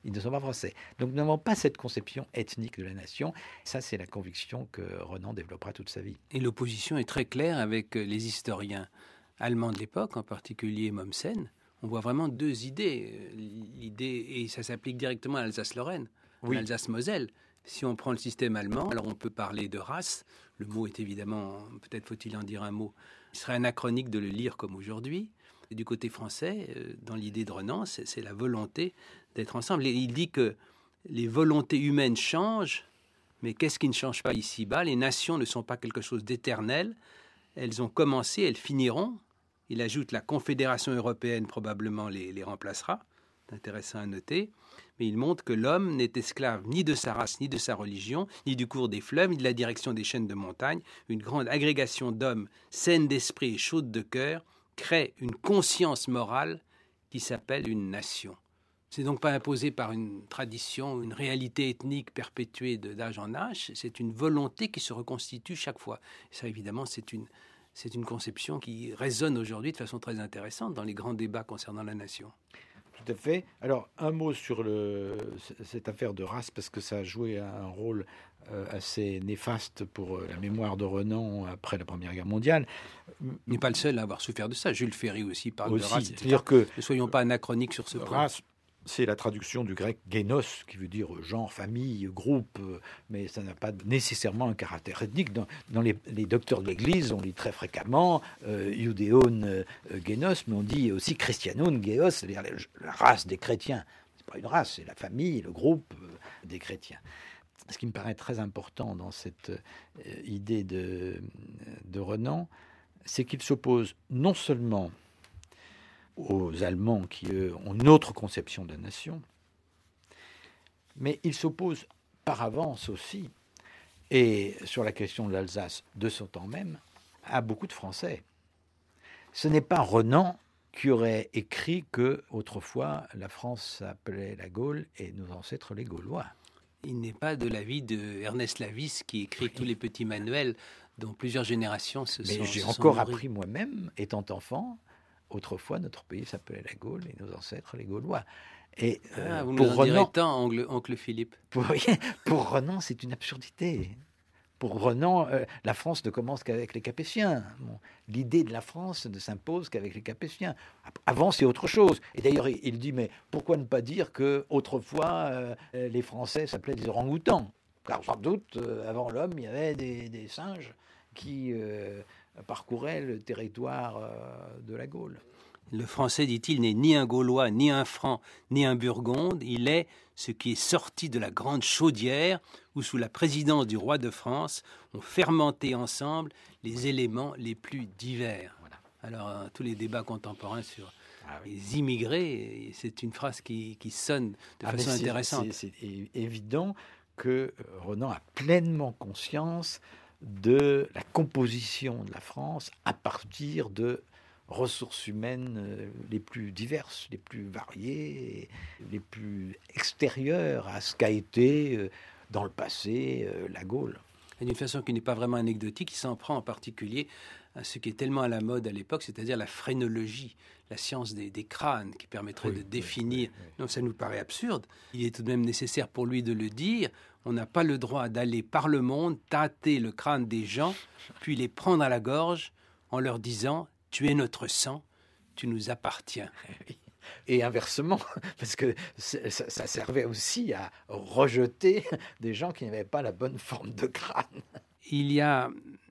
[SPEAKER 4] Ils ne sont pas français. Donc nous n'avons pas cette conception ethnique de la nation. Ça, c'est la conviction que Renan développera toute sa vie.
[SPEAKER 2] Et l'opposition est très claire avec les historiens allemands de l'époque, en particulier Mommsen. On voit vraiment deux idées. L'idée, et ça s'applique directement à l'Alsace-Lorraine,
[SPEAKER 4] Oui.
[SPEAKER 2] à l'Alsace-Moselle. Si on prend le système allemand, alors on peut parler de race. Le mot est évidemment, peut-être faut-il en dire un mot, il serait anachronique de le lire comme aujourd'hui. Et du côté français, dans l'idée de Renan, c'est la volonté d'être ensemble. Et il dit que les volontés humaines changent, mais qu'est-ce qui ne change pas ici-bas? Les nations ne sont pas quelque chose d'éternel. Elles ont commencé, elles finiront. Il ajoute la Confédération européenne probablement les remplacera. C'est intéressant à noter. Mais il montre que l'homme n'est esclave ni de sa race, ni de sa religion, ni du cours des fleuves, ni de la direction des chaînes de montagne. Une grande agrégation d'hommes saines d'esprit et chaudes de cœur crée une conscience morale qui s'appelle une nation. C'est donc pas imposé par une tradition, une réalité ethnique perpétuée d'âge en âge. C'est une volonté qui se reconstitue chaque fois. Et ça, évidemment, c'est une conception qui résonne aujourd'hui de façon très intéressante dans les grands débats concernant la nation.
[SPEAKER 4] Tout à fait. Alors, un mot sur cette affaire de race, parce que ça a joué un rôle assez néfaste pour la mémoire de Renan après la Première Guerre mondiale.
[SPEAKER 2] Il n'est pas le seul à avoir souffert de ça. Jules Ferry aussi parle de race.
[SPEAKER 4] C'est-à-dire que
[SPEAKER 2] ne soyons pas anachroniques sur ce point.
[SPEAKER 4] Race, c'est la traduction du grec génos, qui veut dire genre, famille, groupe, mais ça n'a pas nécessairement un caractère ethnique. Dans les docteurs de l'Église, on lit très fréquemment Iudéon génos, mais on dit aussi Christianon géos, c'est-à-dire la race des chrétiens. C'est pas une race, c'est la famille, le groupe des chrétiens. Ce qui me paraît très important dans cette idée de Renan, c'est qu'il s'oppose non seulement aux Allemands qui, eux, ont une autre conception de la nation, mais il s'oppose par avance aussi, et sur la question de l'Alsace de son temps même, à beaucoup de Français. Ce n'est pas Renan qui aurait écrit que autrefois la France s'appelait la Gaule et nos ancêtres les Gaulois.
[SPEAKER 2] Il n'est pas de l'avis de Ernest Lavis qui écrit tous les petits manuels dont plusieurs générations se sont.
[SPEAKER 4] Mais j'ai encore appris moi-même, étant enfant, autrefois notre pays s'appelait la Gaule et nos ancêtres les Gaulois. Et
[SPEAKER 2] vous
[SPEAKER 4] pour
[SPEAKER 2] nous en
[SPEAKER 4] Renan,
[SPEAKER 2] direz tant, oncle Philippe.
[SPEAKER 4] Pour Renan, c'est une absurdité. Pour Renan, la France ne commence qu'avec les Capétiens. Bon, l'idée de la France ne s'impose qu'avec les Capétiens. Avant, c'est autre chose. Et d'ailleurs, il dit, mais pourquoi ne pas dire qu'autrefois, les Français s'appelaient des orang-outans? Car sans doute, avant l'homme, il y avait des singes qui parcouraient le territoire de la Gaule.
[SPEAKER 2] Le français, dit-il, n'est ni un Gaulois, ni un Franc, ni un Burgonde. Il est ce qui est sorti de la grande chaudière où, sous la présidence du roi de France, ont fermenté ensemble les éléments les plus divers. Voilà. Alors, tous les débats contemporains sur les immigrés, c'est une phrase qui sonne de façon intéressante.
[SPEAKER 4] C'est évident que Renan a pleinement conscience de la composition de la France à partir de ressources humaines les plus diverses, les plus variées, les plus extérieures à ce qu'a été dans le passé la Gaule.
[SPEAKER 2] Et d'une façon qui n'est pas vraiment anecdotique, il s'en prend en particulier à ce qui est tellement à la mode à l'époque, c'est-à-dire la phrénologie, la science des crânes qui permettrait de définir. Non, ça nous paraît absurde. Il est tout de même nécessaire pour lui de le dire. On n'a pas le droit d'aller par le monde tâter le crâne des gens, puis les prendre à la gorge en leur disant « Tu es notre sang, tu nous appartiens ».
[SPEAKER 4] Et inversement, parce que ça servait aussi à rejeter des gens qui n'avaient pas la bonne forme de crâne.
[SPEAKER 2] Il y a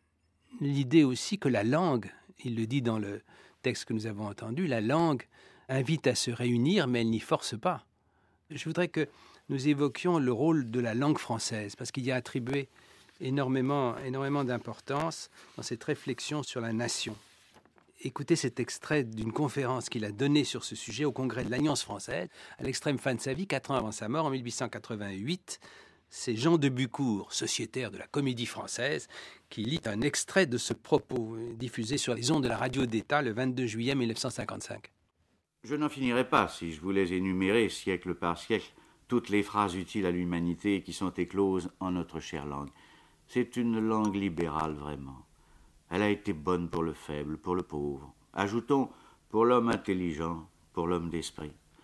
[SPEAKER 2] l'idée aussi que la langue, il le dit dans le texte que nous avons entendu, la langue invite à se réunir, mais elle n'y force pas. Je voudrais que nous évoquions le rôle de la langue française, parce qu'il y a attribué énormément d'importance dans cette réflexion sur la nation. Écoutez cet extrait d'une conférence qu'il a donnée sur ce sujet au Congrès de l'Alliance française, à l'extrême fin de sa vie, 4 ans avant sa mort, en 1888. C'est Jean de Bucourt, sociétaire de la Comédie Française, qui lit un extrait de ce propos diffusé sur les ondes de la radio d'État le 22 juillet 1955.
[SPEAKER 9] Je n'en finirais pas si je voulais énumérer, siècle par siècle, toutes les phrases utiles à l'humanité qui sont écloses en notre chère langue. C'est une langue libérale, vraiment. Elle a été bonne pour le faible, pour le pauvre. Ajoutons, pour l'homme intelligent, pour l'homme d'esprit.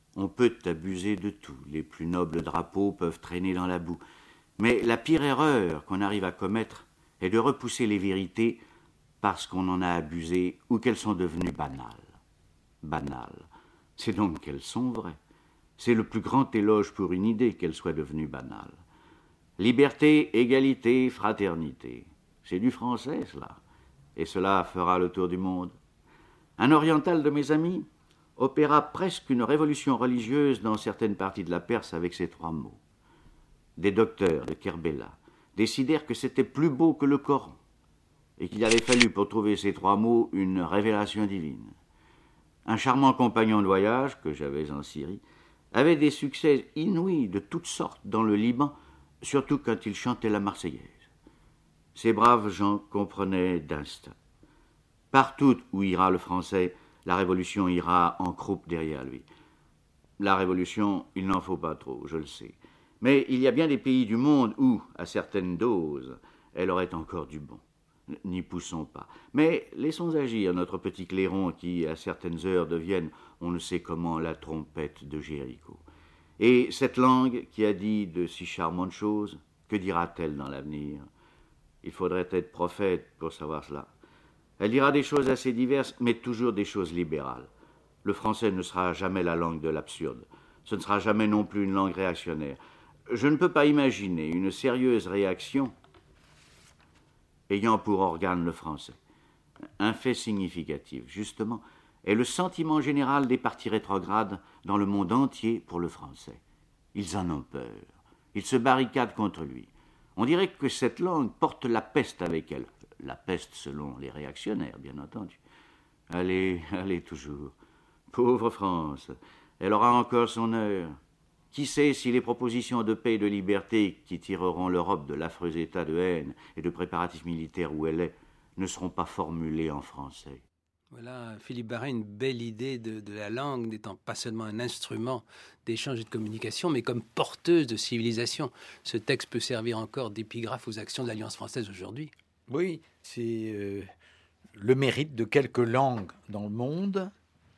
[SPEAKER 9] On peut abuser de tout. Les plus nobles drapeaux peuvent traîner dans la boue. Mais la pire erreur qu'on arrive à commettre est de repousser les vérités parce qu'on en a abusé ou qu'elles sont devenues banales. Banales. C'est donc qu'elles sont vraies. C'est le plus grand éloge pour une idée qu'elle soit devenue banale. Liberté, égalité, fraternité. C'est du français, cela. Et cela fera le tour du monde. Un oriental de mes amis opéra presque une révolution religieuse dans certaines parties de la Perse avec ces 3 mots. Des docteurs de Kerbela décidèrent que c'était plus beau que le Coran et qu'il avait fallu pour trouver ces 3 mots une révélation divine. Un charmant compagnon de voyage que j'avais en Syrie avait des succès inouïs de toutes sortes dans le Liban, surtout quand il chantait la Marseillaise. Ces braves gens comprenaient d'instinct. Partout où ira le français, la révolution ira en croupe derrière lui. La révolution, il n'en faut pas trop, je le sais. Mais il y a bien des pays du monde où, à certaines doses, elle aurait encore du bon. N'y poussons pas. Mais laissons agir notre petit clairon qui, à certaines heures, devienne, on ne sait comment, la trompette de Jéricho. Et cette langue qui a dit de si charmantes choses, que dira-t-elle dans l'avenir? Il faudrait être prophète pour savoir cela. Elle dira des choses assez diverses, mais toujours des choses libérales. Le français ne sera jamais la langue de l'absurde. Ce ne sera jamais non plus une langue réactionnaire. Je ne peux pas imaginer une sérieuse réaction ayant pour organe le français. Un fait significatif, justement, est le sentiment général des partis rétrogrades dans le monde entier pour le français. Ils en ont peur. Ils se barricadent contre lui. On dirait que cette langue porte la peste avec elle. La peste selon les réactionnaires, bien entendu. Allez, allez toujours. Pauvre France, elle aura encore son heure. Qui sait si les propositions de paix et de liberté qui tireront l'Europe de l'affreux état de haine et de préparatifs militaires où elle est ne seront pas formulées en français.
[SPEAKER 2] Voilà, Philippe Barré, une belle idée de la langue n'étant pas seulement un instrument d'échange et de communication, mais comme porteuse de civilisation. Ce texte peut servir encore d'épigraphe aux actions de l'Alliance française aujourd'hui.
[SPEAKER 4] Oui, c'est le mérite de quelques langues dans le monde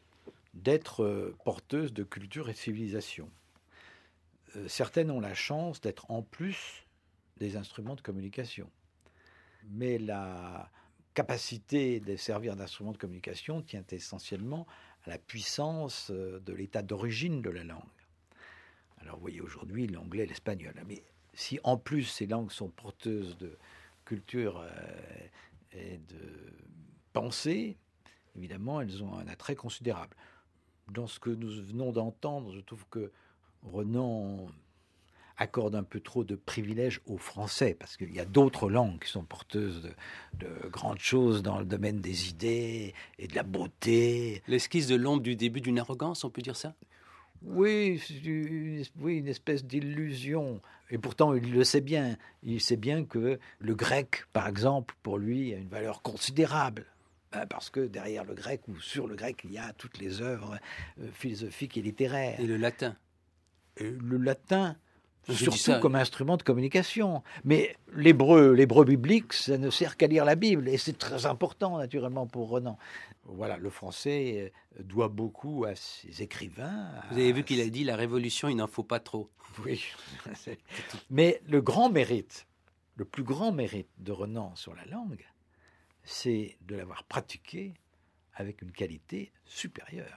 [SPEAKER 4] d'être porteuses de culture et de civilisation. Certaines ont la chance d'être en plus des instruments de communication. Mais la capacité de servir d'instrument de communication tient essentiellement à la puissance de l'état d'origine de la langue. Alors vous voyez aujourd'hui l'anglais et l'espagnol. Mais si en plus ces langues sont porteuses de culture et de pensée, évidemment elles ont un attrait considérable. Dans ce que nous venons d'entendre, je trouve que Renan accorde un peu trop de privilèges aux Français, parce qu'il y a d'autres langues qui sont porteuses de grandes choses dans le domaine des idées et de la beauté.
[SPEAKER 2] L'esquisse de l'ombre du début d'une arrogance, on peut dire ça?
[SPEAKER 4] Oui, une espèce d'illusion. Et pourtant, il le sait bien. Il sait bien que le grec, par exemple, pour lui, a une valeur considérable. Parce que derrière le grec, ou sur le grec, il y a toutes les œuvres philosophiques et littéraires.
[SPEAKER 2] Et le latin?
[SPEAKER 4] Le latin, surtout comme instrument de communication. Mais l'hébreu biblique, ça ne sert qu'à lire la Bible. Et c'est très important, naturellement, pour Renan. Voilà, le français doit beaucoup à ses écrivains.
[SPEAKER 2] Vous avez vu qu'il a dit « la révolution, il n'en faut pas trop ».
[SPEAKER 4] Oui. Mais le plus grand mérite de Renan sur la langue, c'est de l'avoir pratiquée avec une qualité supérieure.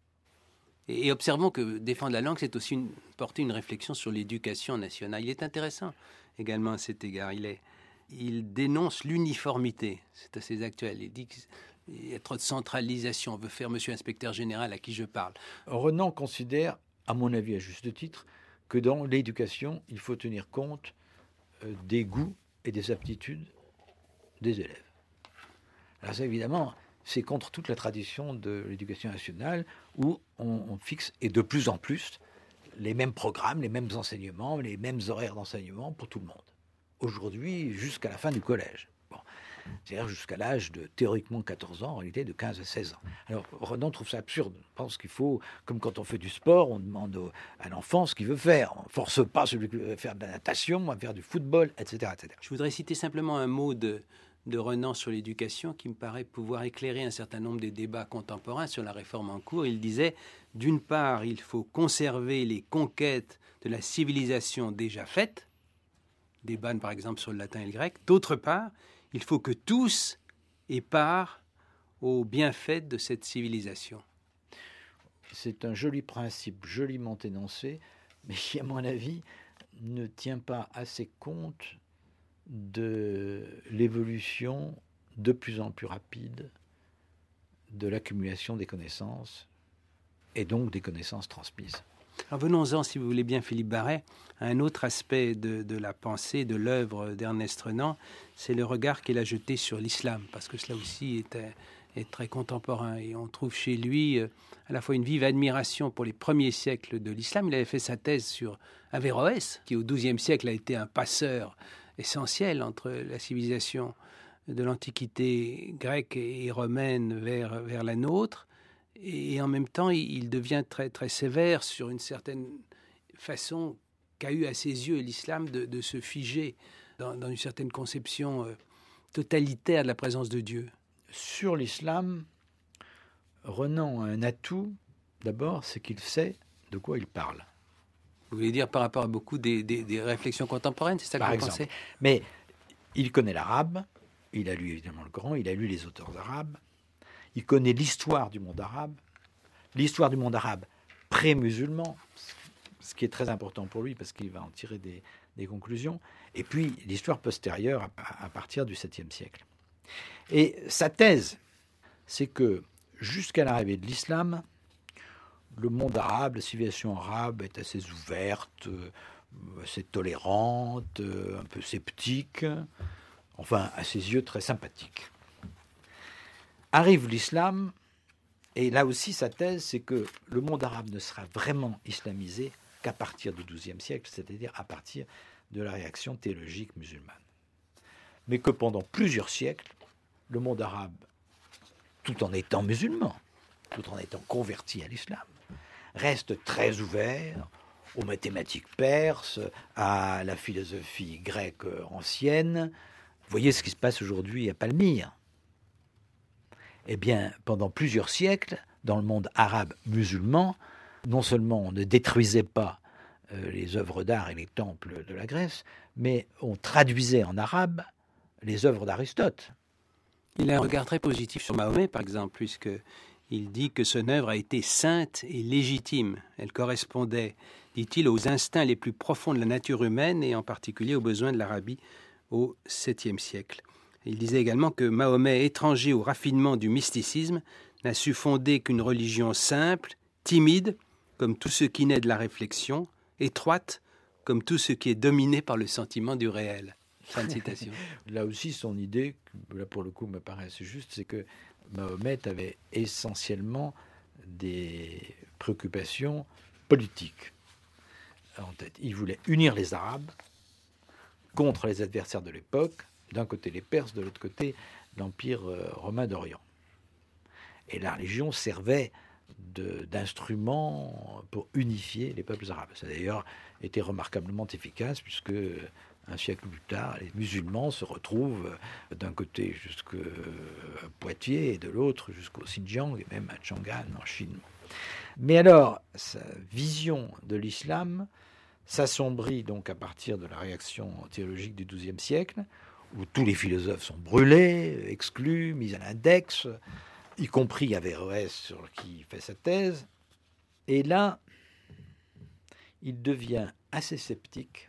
[SPEAKER 2] Et observons que défendre la langue, c'est aussi porter une réflexion sur l'éducation nationale. Il est intéressant également à cet égard. Il dénonce l'uniformité. C'est assez actuel. Il dit qu'il y a trop de centralisation. On veut faire monsieur inspecteur général à qui je parle.
[SPEAKER 4] Renan considère, à mon avis à juste titre, que dans l'éducation, il faut tenir compte des goûts et des aptitudes des élèves. Alors ça, évidemment, c'est contre toute la tradition de l'éducation nationale où on fixe, et de plus en plus, les mêmes programmes, les mêmes enseignements, les mêmes horaires d'enseignement pour tout le monde. Aujourd'hui, jusqu'à la fin du collège. Bon. C'est-à-dire jusqu'à l'âge de, théoriquement, 14 ans, en réalité de 15 à 16 ans. Alors, Renan trouve ça absurde. Je pense qu'il faut, comme quand on fait du sport, on demande à l'enfant ce qu'il veut faire. On ne force pas celui qui veut faire de la natation, à faire du football, etc., etc.
[SPEAKER 2] Je voudrais citer simplement un mot de de Renan sur l'éducation qui me paraît pouvoir éclairer un certain nombre des débats contemporains sur la réforme en cours. Il disait, d'une part, il faut conserver les conquêtes de la civilisation déjà faite, débat par exemple sur le latin et le grec. D'autre part, il faut que tous aient part aux bienfaits de cette civilisation.
[SPEAKER 4] C'est un joli principe, joliment énoncé, mais qui, à mon avis, ne tient pas assez compte de l'évolution de plus en plus rapide de l'accumulation des connaissances et donc des connaissances transmises.
[SPEAKER 2] Alors venons-en, si vous voulez bien, Philippe Barret, à un autre aspect de la pensée, de l'œuvre d'Ernest Renan, c'est le regard qu'il a jeté sur l'islam, parce que cela aussi est très contemporain. Et on trouve chez lui à la fois une vive admiration pour les premiers siècles de l'islam. Il avait fait sa thèse sur Averroès, qui au XIIe siècle a été un passeur essentiel entre la civilisation de l'Antiquité grecque et romaine vers la nôtre. Et en même temps, il devient très, très sévère sur une certaine façon qu'a eu à ses yeux l'islam de se figer dans une certaine conception totalitaire de la présence de Dieu.
[SPEAKER 4] Sur l'islam, Renan a un atout, d'abord, c'est qu'il sait de quoi il parle.
[SPEAKER 2] Vous voulez dire par rapport à beaucoup des réflexions contemporaines, c'est ça que vous pensez ?
[SPEAKER 4] Mais il connaît l'arabe, il a lu évidemment le Coran, il a lu les auteurs arabes, il connaît l'histoire du monde arabe pré-musulman, ce qui est très important pour lui parce qu'il va en tirer des conclusions, et puis l'histoire postérieure à partir du 7e siècle. Et sa thèse, c'est que jusqu'à l'arrivée de l'islam, le monde arabe, la civilisation arabe est assez ouverte, assez tolérante, un peu sceptique, enfin à ses yeux très sympathique. Arrive l'islam, et là aussi sa thèse, c'est que le monde arabe ne sera vraiment islamisé qu'à partir du XIIe siècle, c'est-à-dire à partir de la réaction théologique musulmane. Mais que pendant plusieurs siècles, le monde arabe, tout en étant musulman, tout en étant converti à l'islam, reste très ouvert aux mathématiques perses, à la philosophie grecque ancienne. Vous voyez ce qui se passe aujourd'hui à Palmyre. Eh bien, pendant plusieurs siècles, dans le monde arabe musulman, non seulement on ne détruisait pas les œuvres d'art et les temples de la Grèce, mais on traduisait en arabe les œuvres d'Aristote.
[SPEAKER 2] Il a un regard très positif sur Mahomet, par exemple, puisqu'il dit que son œuvre a été sainte et légitime. Elle correspondait, dit-il, aux instincts les plus profonds de la nature humaine et en particulier aux besoins de l'Arabie au 7e siècle. Il disait également que Mahomet, étranger au raffinement du mysticisme, n'a su fonder qu'une religion simple, timide, comme tout ce qui naît de la réflexion, étroite, comme tout ce qui est dominé par le sentiment du réel. Fin de citation.
[SPEAKER 4] Là aussi, son idée, là pour le coup me paraît assez juste, c'est que Mahomet avait essentiellement des préoccupations politiques en tête. Il voulait unir les Arabes contre les adversaires de l'époque, d'un côté les Perses, de l'autre côté l'Empire romain d'Orient. Et la religion servait d'instrument pour unifier les peuples arabes. Ça a d'ailleurs été remarquablement efficace puisque un siècle plus tard, les musulmans se retrouvent d'un côté jusqu'à Poitiers et de l'autre jusqu'au Xinjiang et même à Chang'an en Chine. Mais alors, sa vision de l'islam s'assombrit donc à partir de la réaction théologique du XIIe siècle, où tous les philosophes sont brûlés, exclus, mis à l'index, y compris Averroès sur qui fait sa thèse. Et là, il devient assez sceptique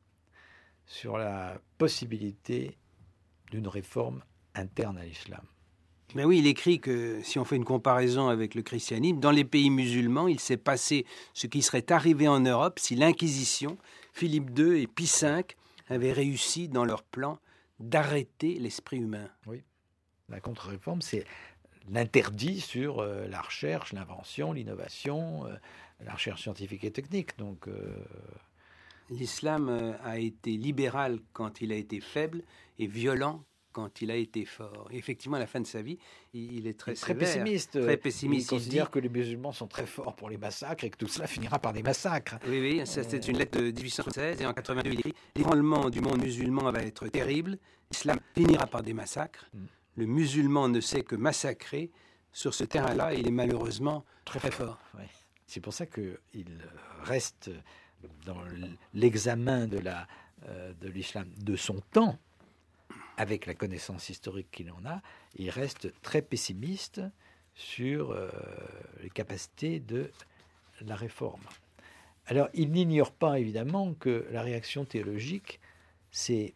[SPEAKER 4] sur la possibilité d'une réforme interne à l'islam.
[SPEAKER 2] Ben oui, il écrit que si on fait une comparaison avec le christianisme, dans les pays musulmans, il s'est passé ce qui serait arrivé en Europe si l'Inquisition, Philippe II et Pie V avaient réussi dans leur plan d'arrêter l'esprit humain.
[SPEAKER 4] Oui, la contre-réforme, c'est l'interdit sur la recherche, l'invention, l'innovation, la recherche scientifique et technique. Donc,
[SPEAKER 2] l'islam a été libéral quand il a été faible et violent quand il a été fort. Et effectivement, à la fin de sa vie, il est très
[SPEAKER 4] très
[SPEAKER 2] sévère,
[SPEAKER 4] pessimiste.
[SPEAKER 2] très pessimiste.
[SPEAKER 4] Il considère que les musulmans sont très forts pour les massacres et que tout cela finira par des massacres.
[SPEAKER 2] Oui, ça c'est une lettre de 1876 et en 82 il écrit « L'ébranlement du monde musulman va être terrible, l'islam finira par des massacres. Le musulman ne sait que massacrer. Sur ce terrain-là, il est malheureusement très fort. »
[SPEAKER 4] Ouais. C'est pour ça qu'il reste dans l'examen de l'islam de son temps, avec la connaissance historique qu'il en a, il reste très pessimiste sur les capacités de la réforme. Alors, il n'ignore pas évidemment que la réaction théologique, c'est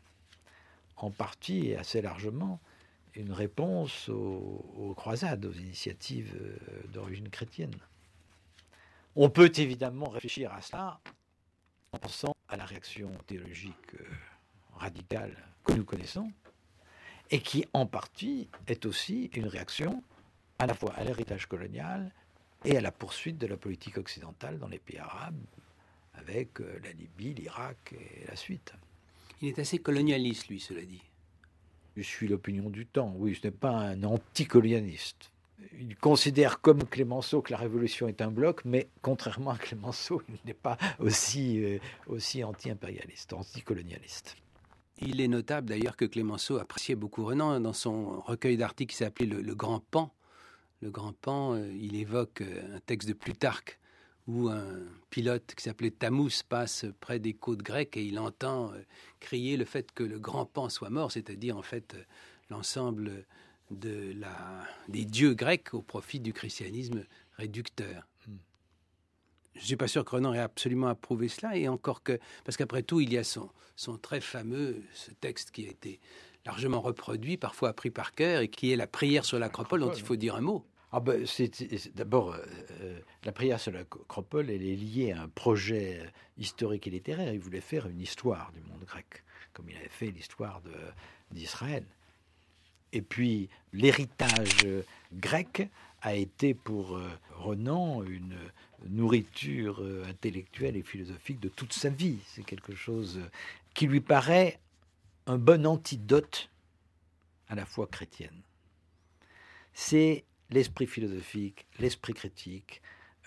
[SPEAKER 4] en partie et assez largement une réponse aux croisades, aux initiatives d'origine chrétienne. On peut évidemment réfléchir à cela en pensant à la réaction théologique radicale que nous connaissons, et qui en partie est aussi une réaction à la fois à l'héritage colonial et à la poursuite de la politique occidentale dans les pays arabes, avec la Libye, l'Irak et la suite.
[SPEAKER 2] Il est assez colonialiste, lui, cela dit.
[SPEAKER 4] Je suis l'opinion du temps, oui, ce n'est pas un anticolonialiste. Il considère comme Clémenceau que la révolution est un bloc, mais contrairement à Clémenceau, il n'est pas aussi anti-impérialiste, anticolonialiste.
[SPEAKER 2] Il est notable d'ailleurs que Clémenceau appréciait beaucoup Renan dans son recueil d'articles qui s'appelait le Grand Pan. Le Grand Pan, il évoque un texte de Plutarque où un pilote qui s'appelait Tamous passe près des côtes grecques et il entend crier le fait que le Grand Pan soit mort, c'est-à-dire en fait l'ensemble des dieux grecs au profit du christianisme réducteur. Je ne suis pas sûr que Renan ait absolument approuvé cela, et encore que, parce qu'après tout, il y a son très fameux, ce texte qui a été largement reproduit, parfois appris par cœur, et qui est la prière sur l'Acropole, dont il faut dire un mot.
[SPEAKER 4] D'abord, la prière sur l'Acropole, elle est liée à un projet historique et littéraire. Il voulait faire une histoire du monde grec, comme il avait fait l'histoire d'Israël. Et puis, l'héritage grec a été pour Renan une nourriture intellectuelle et philosophique de toute sa vie. C'est quelque chose qui lui paraît un bon antidote à la foi chrétienne. C'est l'esprit philosophique, l'esprit critique,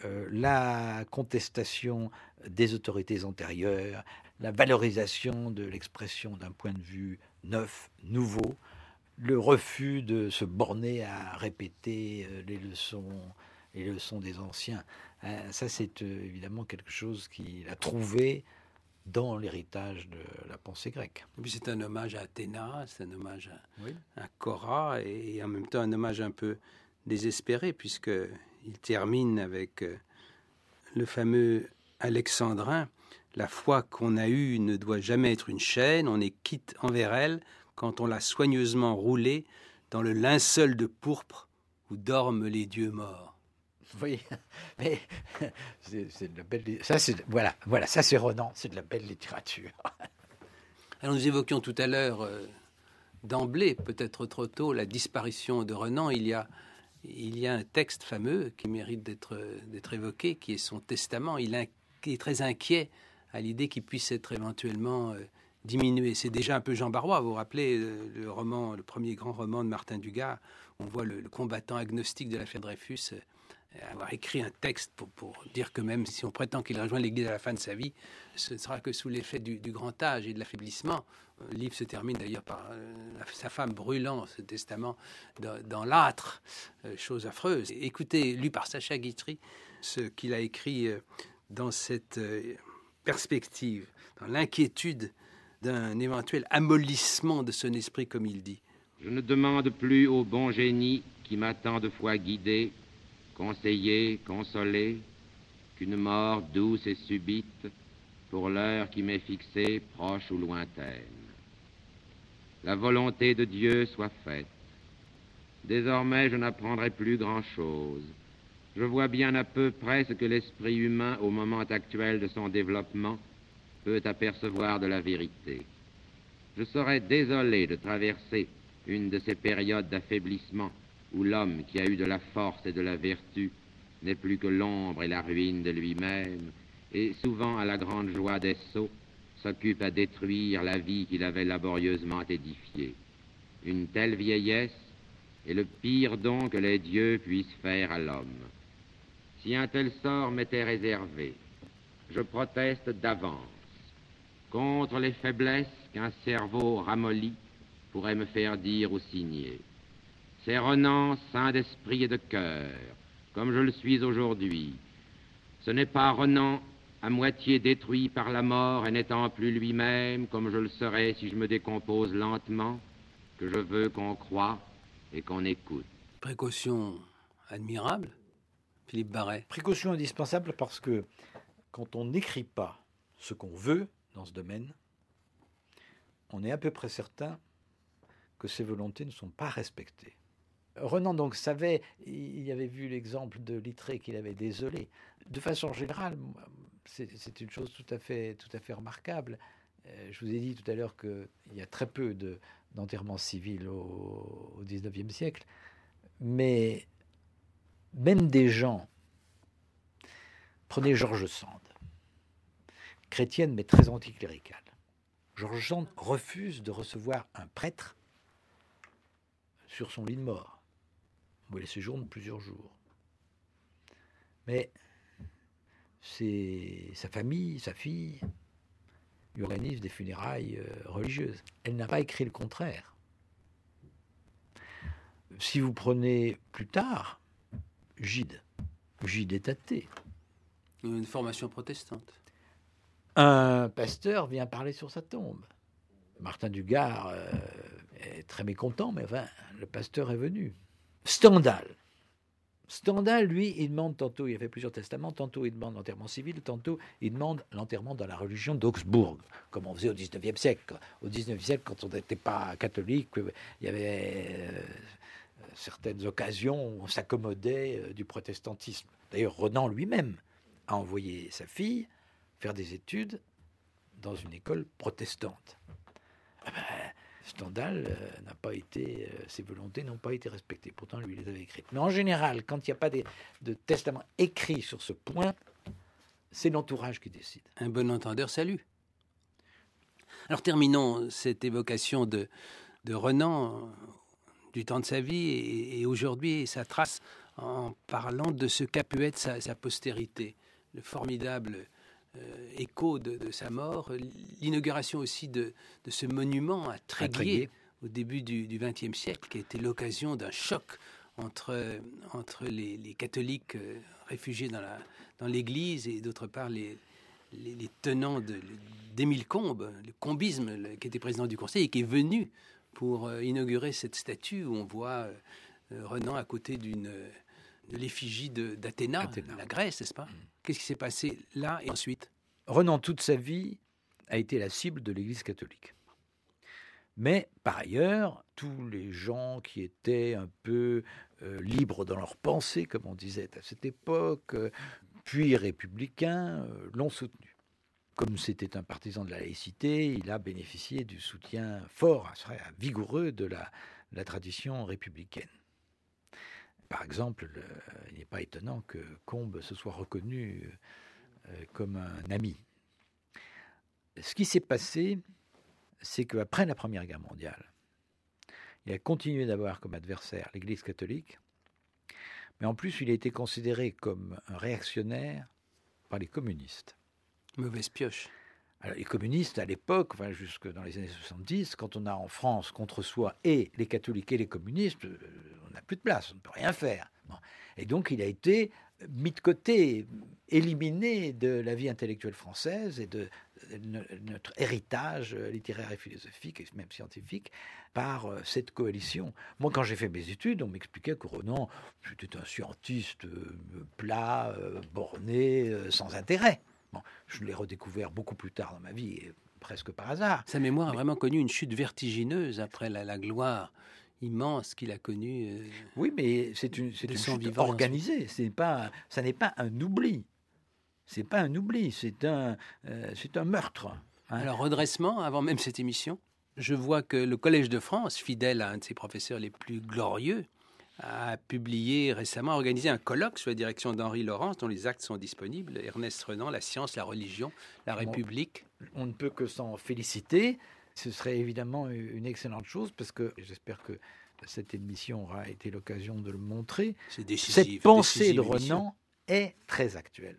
[SPEAKER 4] la contestation des autorités antérieures, la valorisation de l'expression d'un point de vue neuf, nouveau, le refus de se borner à répéter les leçons des anciens. Ça, c'est évidemment quelque chose qu'il a trouvé dans l'héritage de la pensée grecque.
[SPEAKER 2] Et puis c'est un hommage à Athéna, c'est un hommage à Cora, et en même temps un hommage un peu désespéré, puisqu'il termine avec le fameux alexandrin. La foi qu'on a eue ne doit jamais être une chaîne, on est quitte envers elle quand on l'a soigneusement roulée dans le linceul de pourpre où dorment les dieux morts.
[SPEAKER 4] Oui, mais c'est de la belle... Ça, c'est Renan, c'est de la belle littérature.
[SPEAKER 2] Alors nous évoquions tout à l'heure, d'emblée, peut-être trop tôt, la disparition de Renan. Il y a un texte fameux qui mérite d'être évoqué, qui est son testament. Il est très inquiet à l'idée qu'il puisse être éventuellement diminué. C'est déjà un peu Jean Barrois, vous vous rappelez le premier grand roman de Martin Dugas, où on voit le combattant agnostique de l'affaire Dreyfus avoir écrit un texte pour dire que même si on prétend qu'il rejoint l'Église à la fin de sa vie, ce ne sera que sous l'effet du grand âge et de l'affaiblissement. Le livre se termine d'ailleurs par sa femme brûlant ce testament dans l'âtre, chose affreuse. Écoutez, lu par Sacha Guitry, ce qu'il a écrit dans cette perspective, dans l'inquiétude d'un éventuel amollissement de son esprit, comme il dit.
[SPEAKER 10] Je ne demande plus au bon génie qui m'a tant de fois guidé, conseillé, consolé, qu'une mort douce et subite pour l'heure qui m'est fixée, proche ou lointaine. La volonté de Dieu soit faite. Désormais, je n'apprendrai plus grand-chose. Je vois bien à peu près ce que l'esprit humain, au moment actuel de son développement, peut apercevoir de la vérité. Je serais désolé de traverser une de ces périodes d'affaiblissement où l'homme qui a eu de la force et de la vertu n'est plus que l'ombre et la ruine de lui-même, et souvent à la grande joie des sots, s'occupe à détruire la vie qu'il avait laborieusement édifiée. Une telle vieillesse est le pire don que les dieux puissent faire à l'homme. Si un tel sort m'était réservé, je proteste d'avance contre les faiblesses qu'un cerveau ramolli pourrait me faire dire ou signer. C'est Renan, saint d'esprit et de cœur, comme je le suis aujourd'hui. Ce n'est pas Renan, à moitié détruit par la mort et n'étant plus lui-même, comme je le serais si je me décompose lentement, que je veux qu'on croie et qu'on écoute.
[SPEAKER 2] Précaution admirable, Philippe Barret.
[SPEAKER 4] Précaution indispensable parce que quand on n'écrit pas ce qu'on veut dans ce domaine, on est à peu près certain que ses volontés ne sont pas respectées. Renan donc savait, il avait vu l'exemple de Littré qu'il avait désolé. De façon générale, c'est une chose tout à fait remarquable. Je vous ai dit tout à l'heure qu'il y a très peu d'enterrements civils au XIXe siècle, mais même des gens, prenez George Sand, chrétienne mais très anticléricale. George Sand refuse de recevoir un prêtre sur son lit de mort. Il les séjourne plusieurs jours. Mais c'est sa famille, sa fille, lui organise des funérailles religieuses. Elle n'a pas écrit le contraire. Si vous prenez plus tard, Gide est athée.
[SPEAKER 2] Une formation protestante.
[SPEAKER 4] Un pasteur vient parler sur sa tombe. Martin Dugard est très mécontent, mais enfin, le pasteur est venu. Stendhal, lui, il demande tantôt, il a fait plusieurs testaments, tantôt il demande l'enterrement civil, tantôt il demande l'enterrement dans la religion d'Augsbourg, comme on faisait au XIXe siècle. Au XIXe siècle, quand on n'était pas catholique, il y avait certaines occasions où on s'accommodait du protestantisme. D'ailleurs, Renan lui-même a envoyé sa fille faire des études dans une école protestante. Stendhal n'a pas été, ses volontés n'ont pas été respectées. Pourtant, lui, il les avait écrites. Mais en général, quand il n'y a pas de testament écrit sur ce point, c'est l'entourage qui décide.
[SPEAKER 2] Un bon entendeur salue. Alors terminons cette évocation de Renan du temps de sa vie et aujourd'hui sa trace en parlant de ce qu'a pu être sa postérité. Le formidable écho de sa mort, l'inauguration aussi de ce monument à Tréguier au début du XXe siècle, qui a été l'occasion d'un choc entre les catholiques réfugiés dans l'Église et d'autre part les tenants d'Émile Combes, le combisme qui était président du Conseil et qui est venu pour inaugurer cette statue où on voit Renan à côté de l'effigie d'Athéna, la Grèce, n'est-ce pas ? Qu'est-ce qui s'est passé là et ensuite ?
[SPEAKER 4] Renan, toute sa vie, a été la cible de l'Église catholique. Mais, par ailleurs, tous les gens qui étaient un peu libres dans leur pensée, comme on disait à cette époque, puis républicains, l'ont soutenu. Comme c'était un partisan de la laïcité, il a bénéficié du soutien fort, vigoureux de la tradition républicaine. Par exemple, il n'est pas étonnant que Combes se soit reconnu comme un ami. Ce qui s'est passé, c'est qu'après la Première Guerre mondiale, il a continué d'avoir comme adversaire l'Église catholique, mais en plus, il a été considéré comme un réactionnaire par les communistes.
[SPEAKER 2] Mauvaise pioche.
[SPEAKER 4] Alors, les communistes, à l'époque, jusque dans les années 70, quand on a en France contre soi et les catholiques et les communistes, on n'a plus de place, on ne peut rien faire. Bon. Et donc, il a été mis de côté, éliminé de la vie intellectuelle française et de notre héritage littéraire et philosophique, et même scientifique, par cette coalition. Moi, quand j'ai fait mes études, on m'expliquait que Renan, c'était un scientiste plat, borné, sans intérêt. Bon, je l'ai redécouvert beaucoup plus tard dans ma vie, presque par hasard.
[SPEAKER 2] Sa mémoire a vraiment connu une chute vertigineuse après la gloire immense qu'il a connue.
[SPEAKER 4] Oui, mais c'est une chute organisée. Ça n'est pas un oubli. C'est pas un oubli, c'est un meurtre. Hein.
[SPEAKER 2] Alors, redressement, avant même cette émission, je vois que le Collège de France, fidèle à un de ses professeurs les plus glorieux, a publié récemment, organisé un colloque sous la direction d'Henri Laurence, dont les actes sont disponibles. Ernest Renan, la science, la religion, la République.
[SPEAKER 4] On ne peut que s'en féliciter. Ce serait évidemment une excellente chose, parce que j'espère que cette émission aura été l'occasion de le montrer.
[SPEAKER 2] C'est décisif.
[SPEAKER 4] Cette pensée de Renan est très actuelle,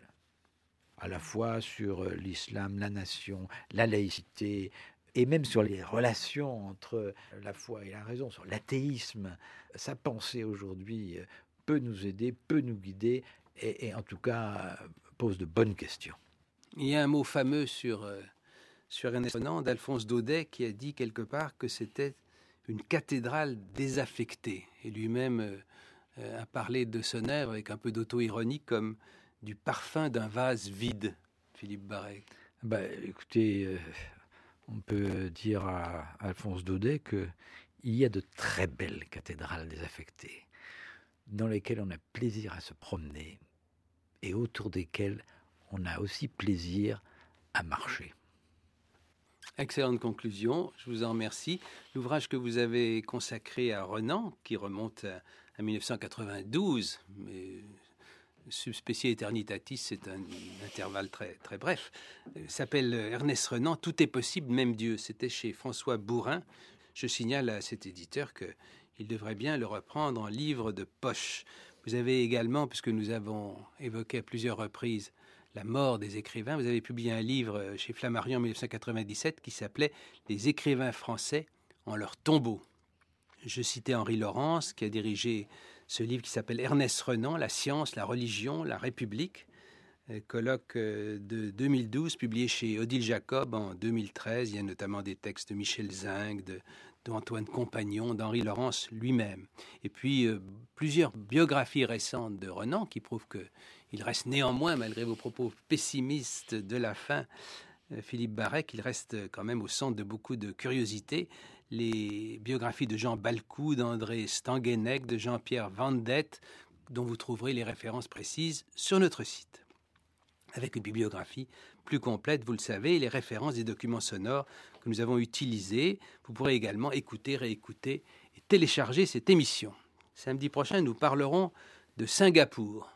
[SPEAKER 4] à la fois sur l'islam, la nation, la laïcité, et même sur les relations entre la foi et la raison, sur l'athéisme. Sa pensée aujourd'hui peut nous aider, peut nous guider, et en tout cas pose de bonnes questions.
[SPEAKER 2] Il y a un mot fameux sur Ernest Renan d'Alphonse Daudet qui a dit quelque part que c'était une cathédrale désaffectée. Et lui-même a parlé de son œuvre avec un peu d'auto-ironie comme du parfum d'un vase vide, Philippe Barrey.
[SPEAKER 4] Écoutez, on peut dire à Alphonse Daudet qu'il y a de très belles cathédrales désaffectées dans lesquelles on a plaisir à se promener et autour desquelles on a aussi plaisir à marcher.
[SPEAKER 2] Excellente conclusion, je vous en remercie. L'ouvrage que vous avez consacré à Renan, qui remonte à 1992, mais Subspecie Eternitatis, c'est un intervalle très, très bref, s'appelle Ernest Renan, Tout est possible, même Dieu. C'était chez François Bourin. Je signale à cet éditeur qu'il devrait bien le reprendre en livre de poche. Vous avez également, puisque nous avons évoqué à plusieurs reprises la mort des écrivains, vous avez publié un livre chez Flammarion en 1997 qui s'appelait « Les écrivains français en leur tombeau ». Je citais Henri Laurence qui a dirigé ce livre qui s'appelle Ernest Renan, La science, la religion, la République, colloque de 2012 publié chez Odile Jacob en 2013. Il y a notamment des textes de Michel Zinc, d'Antoine Compagnon, d'Henri Laurence lui-même. Et puis plusieurs biographies récentes de Renan qui prouvent qu'il reste néanmoins, malgré vos propos pessimistes de la fin, Philippe Barrey, qu'il reste quand même au centre de beaucoup de curiosités. Les biographies de Jean Balcou, d'André Stanguenec, de Jean-Pierre Vandette, dont vous trouverez les références précises sur notre site. Avec une bibliographie plus complète, vous le savez, les références des documents sonores que nous avons utilisés. Vous pourrez également écouter, réécouter et télécharger cette émission. Samedi prochain, nous parlerons de Singapour.